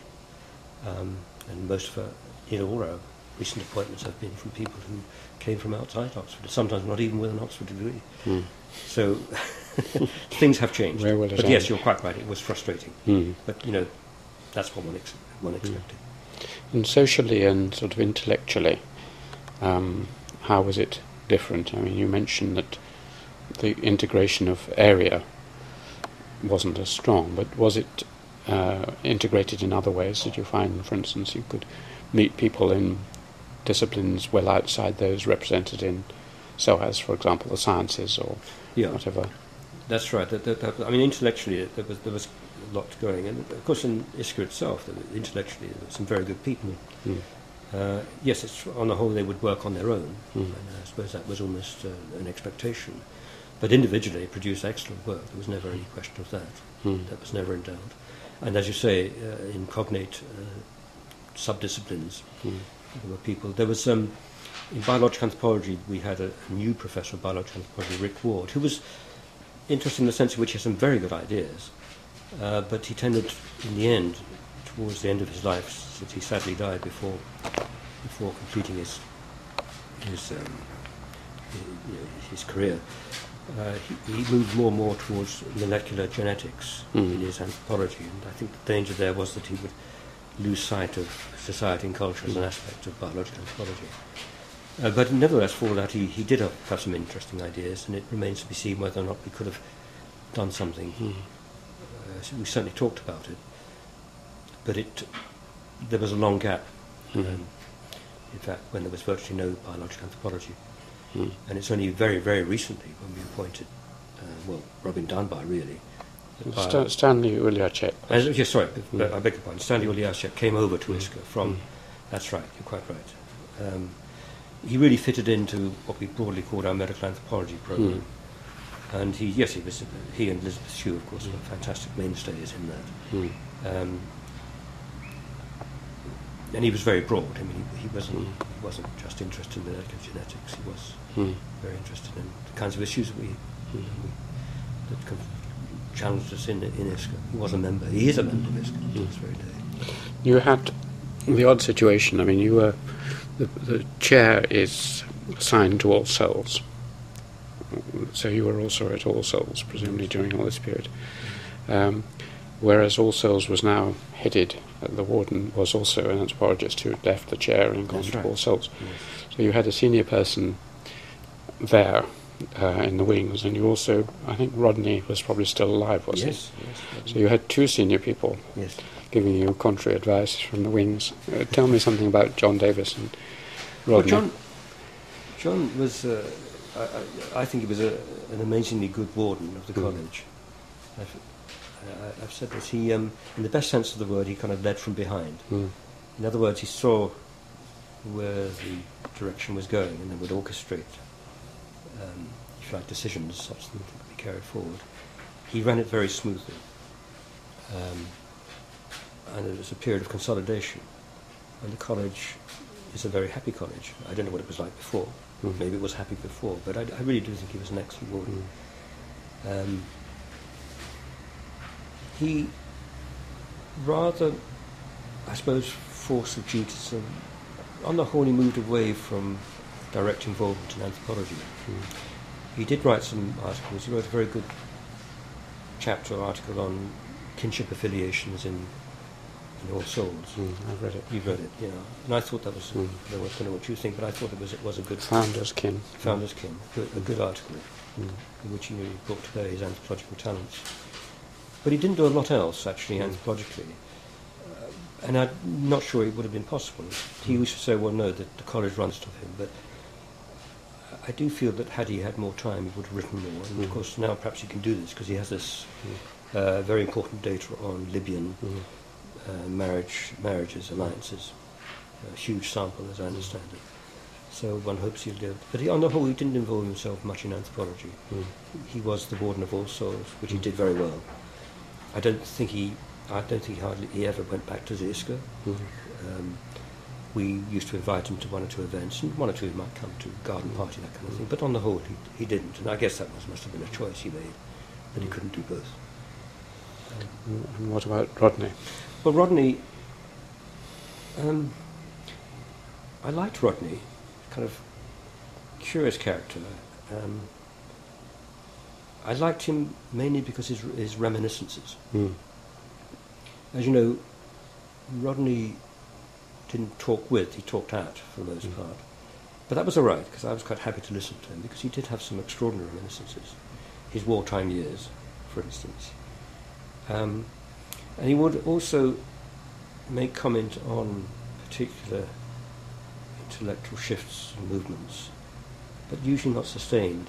And most of all our recent appointments have been from people who came from outside Oxford, sometimes not even with an Oxford degree. So things have changed. But yes, you're quite right, it was frustrating. But, that's what one expected. And socially and sort of intellectually, how was it different? I mean, you mentioned that the integration of area wasn't as strong, but was it integrated in other ways? Did you find, for instance, you could meet people in disciplines well outside those represented in SOAS, for example, the sciences or whatever? That's right. I mean, intellectually, there was a lot going, and of course, in ISCA itself, intellectually, there were some very good people. Yes, on the whole, they would work on their own, and I suppose that was almost an expectation. But individually, it produced excellent work. There was never any question of that. That was never in doubt. And as you say, in cognate subdisciplines, there were people. There was in biological anthropology, we had a new professor of biological anthropology, Rick Ward, who was interesting in the sense in which he had some very good ideas, but he tended, in the end, towards the end of his life, since he sadly died before completing his career, he moved more and more towards molecular genetics in his anthropology, and I think the danger there was that he would lose sight of society and culture as an aspect of biological anthropology. But nevertheless, for all that, he did have some interesting ideas, and it remains to be seen whether or not we could have done something. So we certainly talked about it, but there was a long gap. In fact, when there was virtually no biological anthropology. And it's only very, very recently when we appointed, Robin Dunbar, really. Stanley Uliacek. Yes, sorry, I beg your pardon. Stanley Uliacek came over to ISCA from... That's right, you're quite right. He really fitted into what we broadly called our medical anthropology program. And he and Elizabeth Shue, of course, were fantastic mainstays in that. And he was very broad. I mean, he wasn't just interested in molecular genetics. He was very interested in the kinds of issues that challenged us in ISCA. He was a member. He is a member of ISCA to this very day. You had the odd situation. I mean, you were the chair is assigned to All Souls, so you were also at All Souls, presumably during all this period. Whereas All Souls was now headed, the warden was also an anthropologist who had left the chair and gone to All Souls. Yes. So you had a senior person there in the wings, and you also, I think Rodney was probably still alive, was he? Yes. So you had two senior people giving you contrary advice from the wings. Tell me something about John Davis and Rodney. Well, John was, I think he was an amazingly good warden of the college. I've said this. He, in the best sense of the word, he kind of led from behind. In other words, he saw where the direction was going and then would orchestrate, if you like, decisions such that they could be carried forward. He ran it very smoothly. And it was a period of consolidation. And the college is a very happy college. I don't know what it was like before. Maybe it was happy before, but I really do think he was an excellent warden. He rather, I suppose, forced the duties. On the whole, he moved away from direct involvement in anthropology. He did write some articles. He wrote a very good chapter or article on kinship affiliations in All Souls. I've read it. You've read it, yeah. And I thought that was, I don't know what you think, but I thought it was a good... Founder's Kin. Founder's Kin, a good article, in which he really brought to bear his anthropological talents. But he didn't do a lot else, actually, anthropologically. And I'm not sure it would have been possible. He used to say, well, no, that the college runs to him, but I do feel that had he had more time, he would have written more. And of course, now perhaps he can do this, because he has this very important data on Libyan marriages, alliances, a huge sample, as I understand it. So one hopes he'll do it. But on the whole, he didn't involve himself much in anthropology. He was the warden of All Souls, which he did very well. I don't think he ever went back to ISCA. we used to invite him to one or two events, and one or two he might come to garden party, that kind of thing. But on the whole, he didn't, and I guess that must have been a choice he made, that he couldn't do both. And what about Rodney? Well, Rodney, I liked Rodney, kind of curious character. I liked him mainly because his reminiscences. As you know, Rodney didn't talk with, he talked at for the most part. But that was all right, because I was quite happy to listen to him, because he did have some extraordinary reminiscences. His wartime years, for instance. And he would also make comment on particular intellectual shifts and movements, but usually not sustained.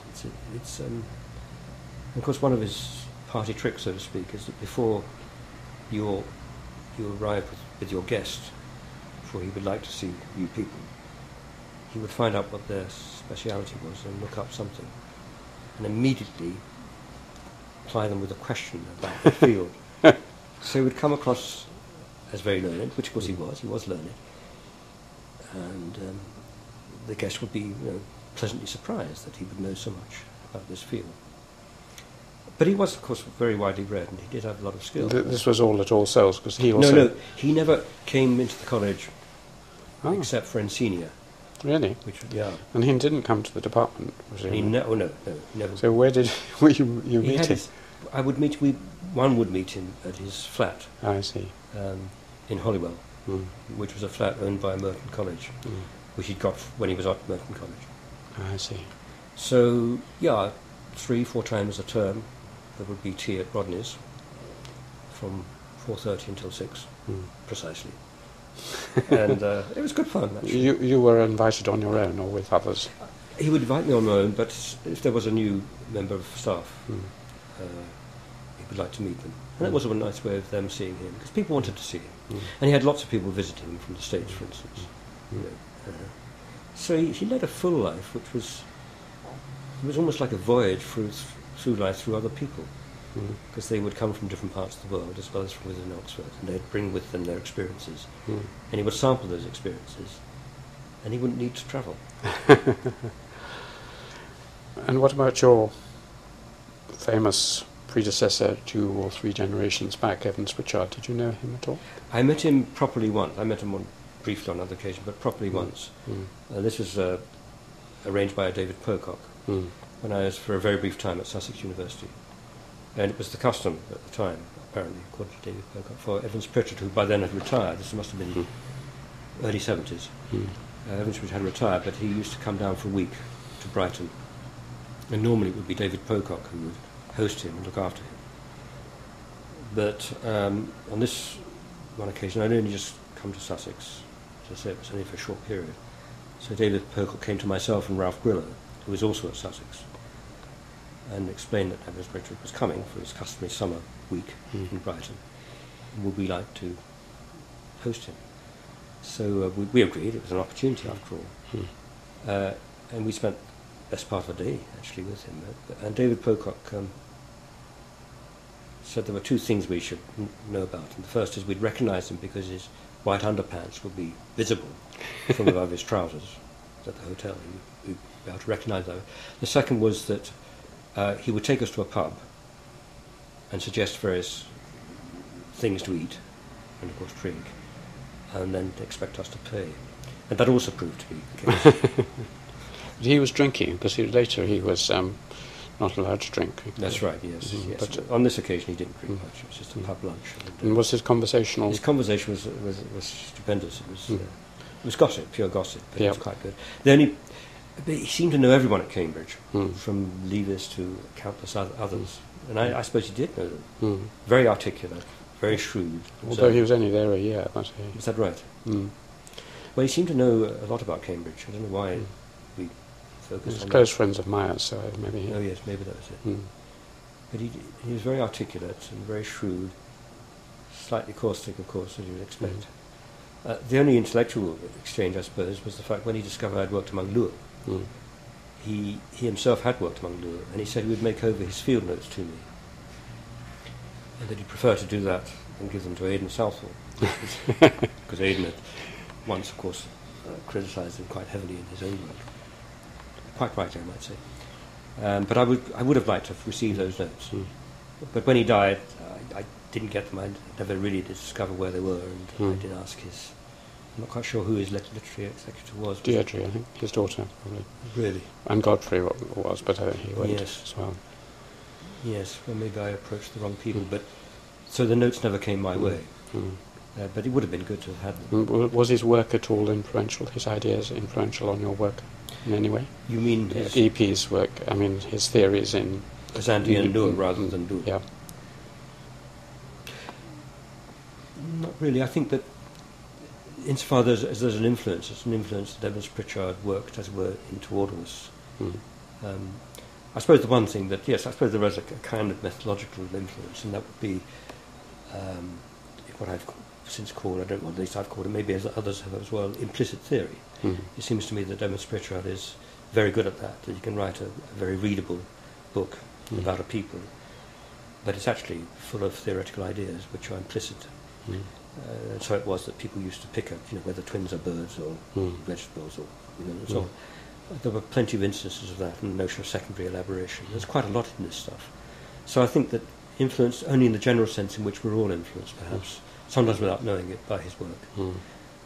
Of course, one of his party tricks, so to speak, is that before you arrive with your guest, before he would like to see you people, he would find out what their speciality was and look up something, and immediately apply them with a question about the field. So he would come across as very learned, which of course he was learned, and the guest would be pleasantly surprised that he would know so much about this field. But he was, of course, very widely read, and he did have a lot of skill. This was all at All Souls, because he also... No, he never came into the college except for Ensenia. Really? And he didn't come to the department, was he? No, never. So where did you meet him? One would meet him at his flat. I see. In Holywell, which was a flat owned by Merton College, which he'd got when he was at Merton College. I see. So, 3-4 times a term, there would be tea at Rodney's from 4:30 until 6, precisely. And it was good fun, actually. You were invited on your own or with others? He would invite me on my own, but if there was a new member of staff, he would like to meet them. And that was a nice way of them seeing him, because people wanted to see him. And he had lots of people visiting him from the States, for instance. So he led a full life, which was almost like a voyage through life through other people, because they would come from different parts of the world as well as from within Oxford, and they'd bring with them their experiences, and he would sample those experiences, and he wouldn't need to travel. And what about your famous predecessor 2 or 3 generations back, Evans Pritchard? Did you know him at all? I met him properly once. I met him briefly on another occasion, but properly once. This was arranged by David Pocock when I was for a very brief time at Sussex University. And it was the custom at the time, apparently, according to David Pocock, for Evans Pritchard, who by then had retired. This must have been early 70s. Evans Pritchard had retired, but he used to come down for a week to Brighton. And normally it would be David Pocock who would host him and look after him. But on this one occasion, I'd only just come to Sussex. As I said, it was only for a short period. So David Pocock came to myself and Ralph Grillo, who was also at Sussex, and explained that Evans Pritchard was coming for his customary summer week in Brighton, and would we like to host him. So we agreed. It was an opportunity after all. And we spent the best part of a day actually with him. And David Pocock said there were 2 things we should know about him. The first is we'd recognise him because his white underpants would be visible from above his trousers at the hotel. We'd be able to recognise that. The second was that he would take us to a pub and suggest various things to eat and of course drink, and then expect us to pay. And that also proved to be the case. He was drinking, because later he was not allowed to drink. That's right, yes. But on this occasion he didn't drink much. It was just a pub lunch. And was his conversational... His conversation was stupendous. It was gossip, pure gossip, but it was quite good. He seemed to know everyone at Cambridge, from Leavis to countless others. And I suppose he did know them. Very articulate, very shrewd. Although he was only there a year, wasn't he? Is that right? Well, he seemed to know a lot about Cambridge. I don't know why we focused on that. He was close friends of Myers, so maybe... Oh yes, maybe that was it. But he was very articulate and very shrewd, slightly caustic, of course, as you would expect. The only intellectual exchange, I suppose, was the fact when he discovered I'd worked among Lure. He himself had worked among Lure, and he said he would make over his field notes to me, and that he'd prefer to do that than give them to Aidan Southall, because Aidan once, of course, criticised him quite heavily in his own work. Quite rightly, I might say. But I would have liked to have received those notes. But when he died, I didn't get them. I never really did discover where they were, and I did ask his... I'm not quite sure who his literary executor was. Deirdre, I think, his daughter, probably. Really? And Godfrey was, but he went as well. Yes, well, maybe I approached the wrong people, but... So the notes never came my way. But it would have been good to have had them. Was his work at all influential, his ideas influential on your work in any way? You mean his... EP's work, I mean his theories in... Zandi and Dur rather than Dur. Yeah. Not really. I think that insofar as there's an influence, it's an influence that Evans Pritchard worked, as it were, in toward us. I suppose the one thing that, yes, I suppose there was a kind of methodological influence, and that would be what I've since called, I don't know, at least I've called it, maybe as others have as well, implicit theory. It seems to me that Evans Pritchard is very good at that you can write a very readable book about a people, but it's actually full of theoretical ideas which are implicit. And so it was that people used to pick up, whether twins are birds or vegetables or, and so on. There were plenty of instances of that, and the notion of secondary elaboration. There's quite a lot in this stuff. So I think that influence, only in the general sense in which we're all influenced, perhaps, sometimes without knowing it, by his work.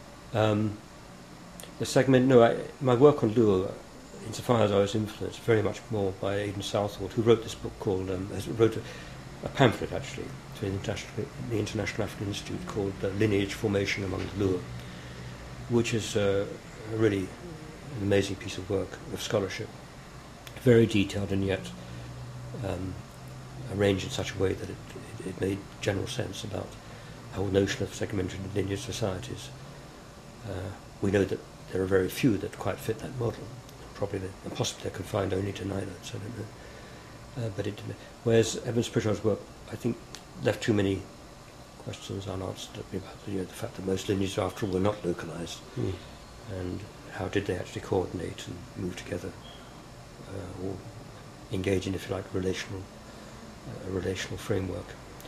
The segment, my work on Dur, insofar as I was influenced very much more by Aidan Southwell, who wrote this book called, wrote a pamphlet actually to the International African Institute called Lineage Formation Among the Lur, which is really an amazing piece of work, of scholarship, very detailed and yet arranged in such a way that it made general sense about the whole notion of segmented and lineage societies. We know that there are very few that quite fit that model. Probably, and possibly they're confined only to Nilotes, I don't know. But it didn't. Whereas Evans Pritchard's work, I think, left too many questions unanswered about the fact that most lineages, after all, were not localized, and how did they actually coordinate and move together, or engage in, if you like, a relational framework.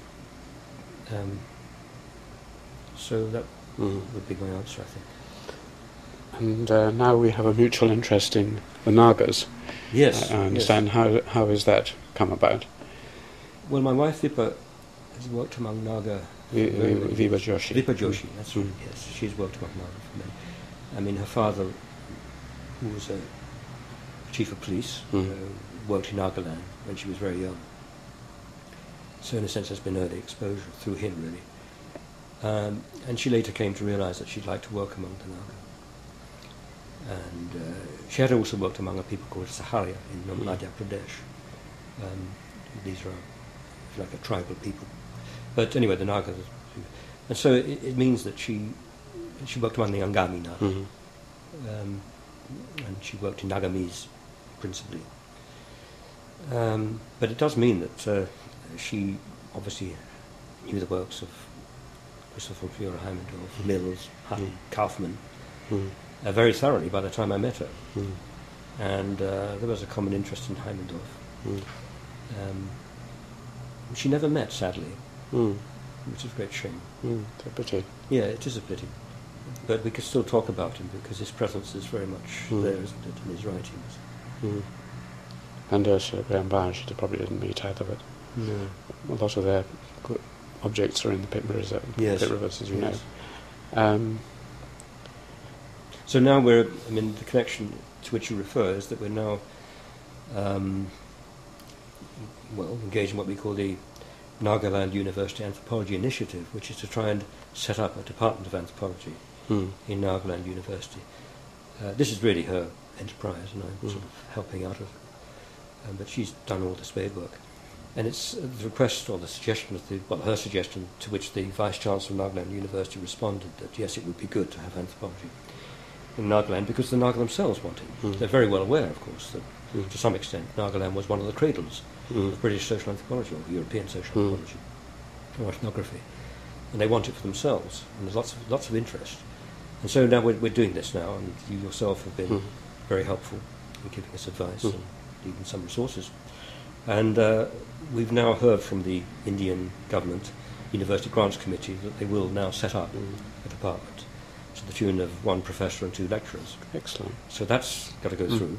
So that would be my answer, I think. And now we have a mutual interest in the Nagas. Yes. I understand. Yes. How has that come about? Well, my wife Vipa has worked among Naga. Vipa Joshi. Vipa Joshi, that's right. Yes, she's worked among Naga for many. I mean, her father, who was a chief of police, worked in Nagaland when she was very young. So in a sense, there's been early exposure through him, really. And she later came to realise that she'd like to work among the Naga. And she had also worked among a people called Saharia in Madhya Pradesh. These are, if you like, a tribal people. But anyway, the Naga. And so it means that she worked among the Angami Naga. And she worked in Nagamese, principally. But it does mean that she obviously knew the works of Christopher von Führer-Heimendorff, Mills, Hutton, Kaufmann, very thoroughly by the time I met her. And there was a common interest in Heimendorff. She never met, sadly, which is a great shame. It's a pity. Yeah, it is a pity. But we could still talk about him because his presence is very much there, isn't it, in his writings. And Ursula Graham Byrne, she probably didn't meet either, but a lot of their objects are in the Pit Rivers, as you know. So now the connection to which you refer is that we're now engaged in what we call the Nagaland University Anthropology Initiative, which is to try and set up a department of anthropology in Nagaland University. This is really her enterprise, and I'm sort of helping out of it. But she's done all the spade work. And it's the request or the suggestion of her suggestion to which the Vice-Chancellor of Nagaland University responded that yes, it would be good to have anthropology in Nagaland because the Naga themselves want it. They're very well aware, of course, that to some extent Nagaland was one of the cradles of British social anthropology or European social anthropology or ethnography, and they want it for themselves. And there's lots of interest. And so now we're doing this now, and you yourself have been very helpful in giving us advice and even some resources. And we've now heard from the Indian government University Grants Committee that they will now set up a department. to the tune of 1 professor and 2 lecturers. Excellent. So that's got to go through.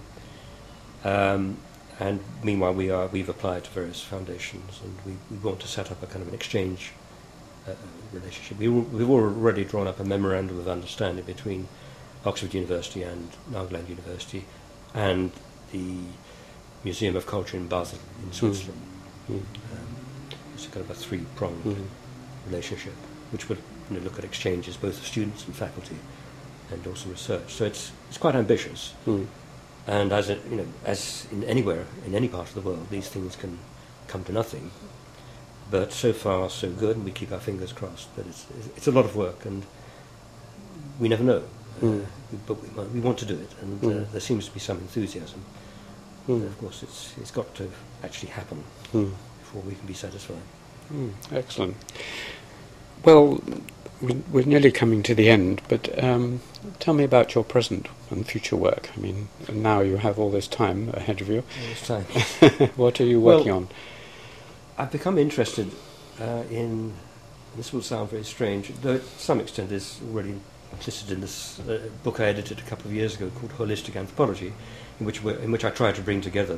And meanwhile, we've applied to various foundations, and we want to set up a kind of an exchange relationship. We've already drawn up a memorandum of understanding between Oxford University and Nagaland University and the Museum of Culture in Basel in Switzerland. It's kind of a 3-pronged relationship, which will look at exchanges both of students and faculty, and also research. So it's quite ambitious. And as in anywhere, in any part of the world, these things can come to nothing. But so far, so good, and we keep our fingers crossed. But it's a lot of work, and we never know. But we want to do it, and there seems to be some enthusiasm. Of course, it's got to actually happen before we can be satisfied. Excellent. Well, we're nearly coming to the end, but tell me about your present and future work. I mean, now you have all this time ahead of you. All this time. What are you working on? I've become interested in, this will sound very strange, though to some extent is already implicit in this book I edited a couple of years ago called Holistic Anthropology, in which I try to bring together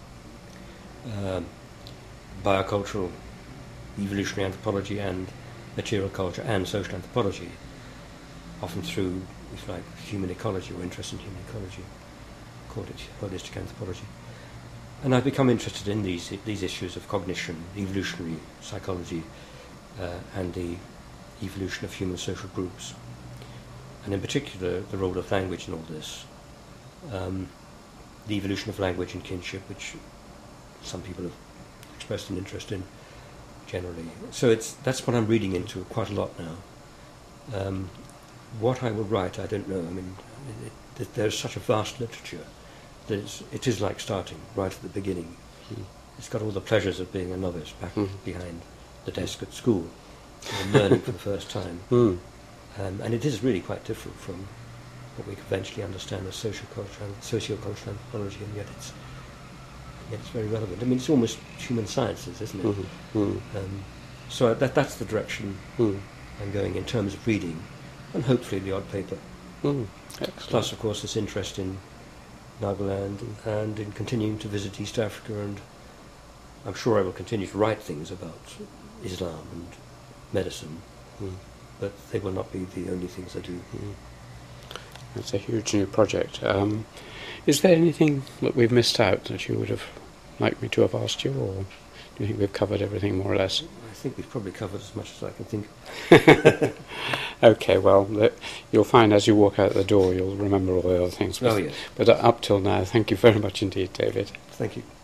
biocultural, evolutionary anthropology and material culture and social anthropology, often through, if you like, human ecology or interest in human ecology. Called it holistic anthropology. And I've become interested in these issues of cognition, evolutionary psychology, and the evolution of human social groups. And in particular, the role of language in all this. The evolution of language and kinship, which some people have expressed an interest in generally. So that's what I'm reading into quite a lot now. What I will write, I don't know. I mean, there's such a vast literature that it is like starting right at the beginning. It's got all the pleasures of being a novice back behind the desk at school, and learning for the first time. And it is really quite different from what we eventually understand as socio-cultural anthropology, and yet it's very relevant. I mean, it's almost human sciences, isn't it? So that's the direction I'm going in terms of reading, and hopefully the odd paper. Plus, of course, this interest in Nagaland and in continuing to visit East Africa, and I'm sure I will continue to write things about Islam and medicine, but they will not be the only things I do. It's a huge new project. Is there anything that we've missed out that you would have liked me to have asked you, or do you think we've covered everything more or less? I think we've probably covered as much as I can think. Okay, well, you'll find as you walk out the door, you'll remember all the other things. Oh, yes. But up till now, thank you very much indeed, David. Thank you.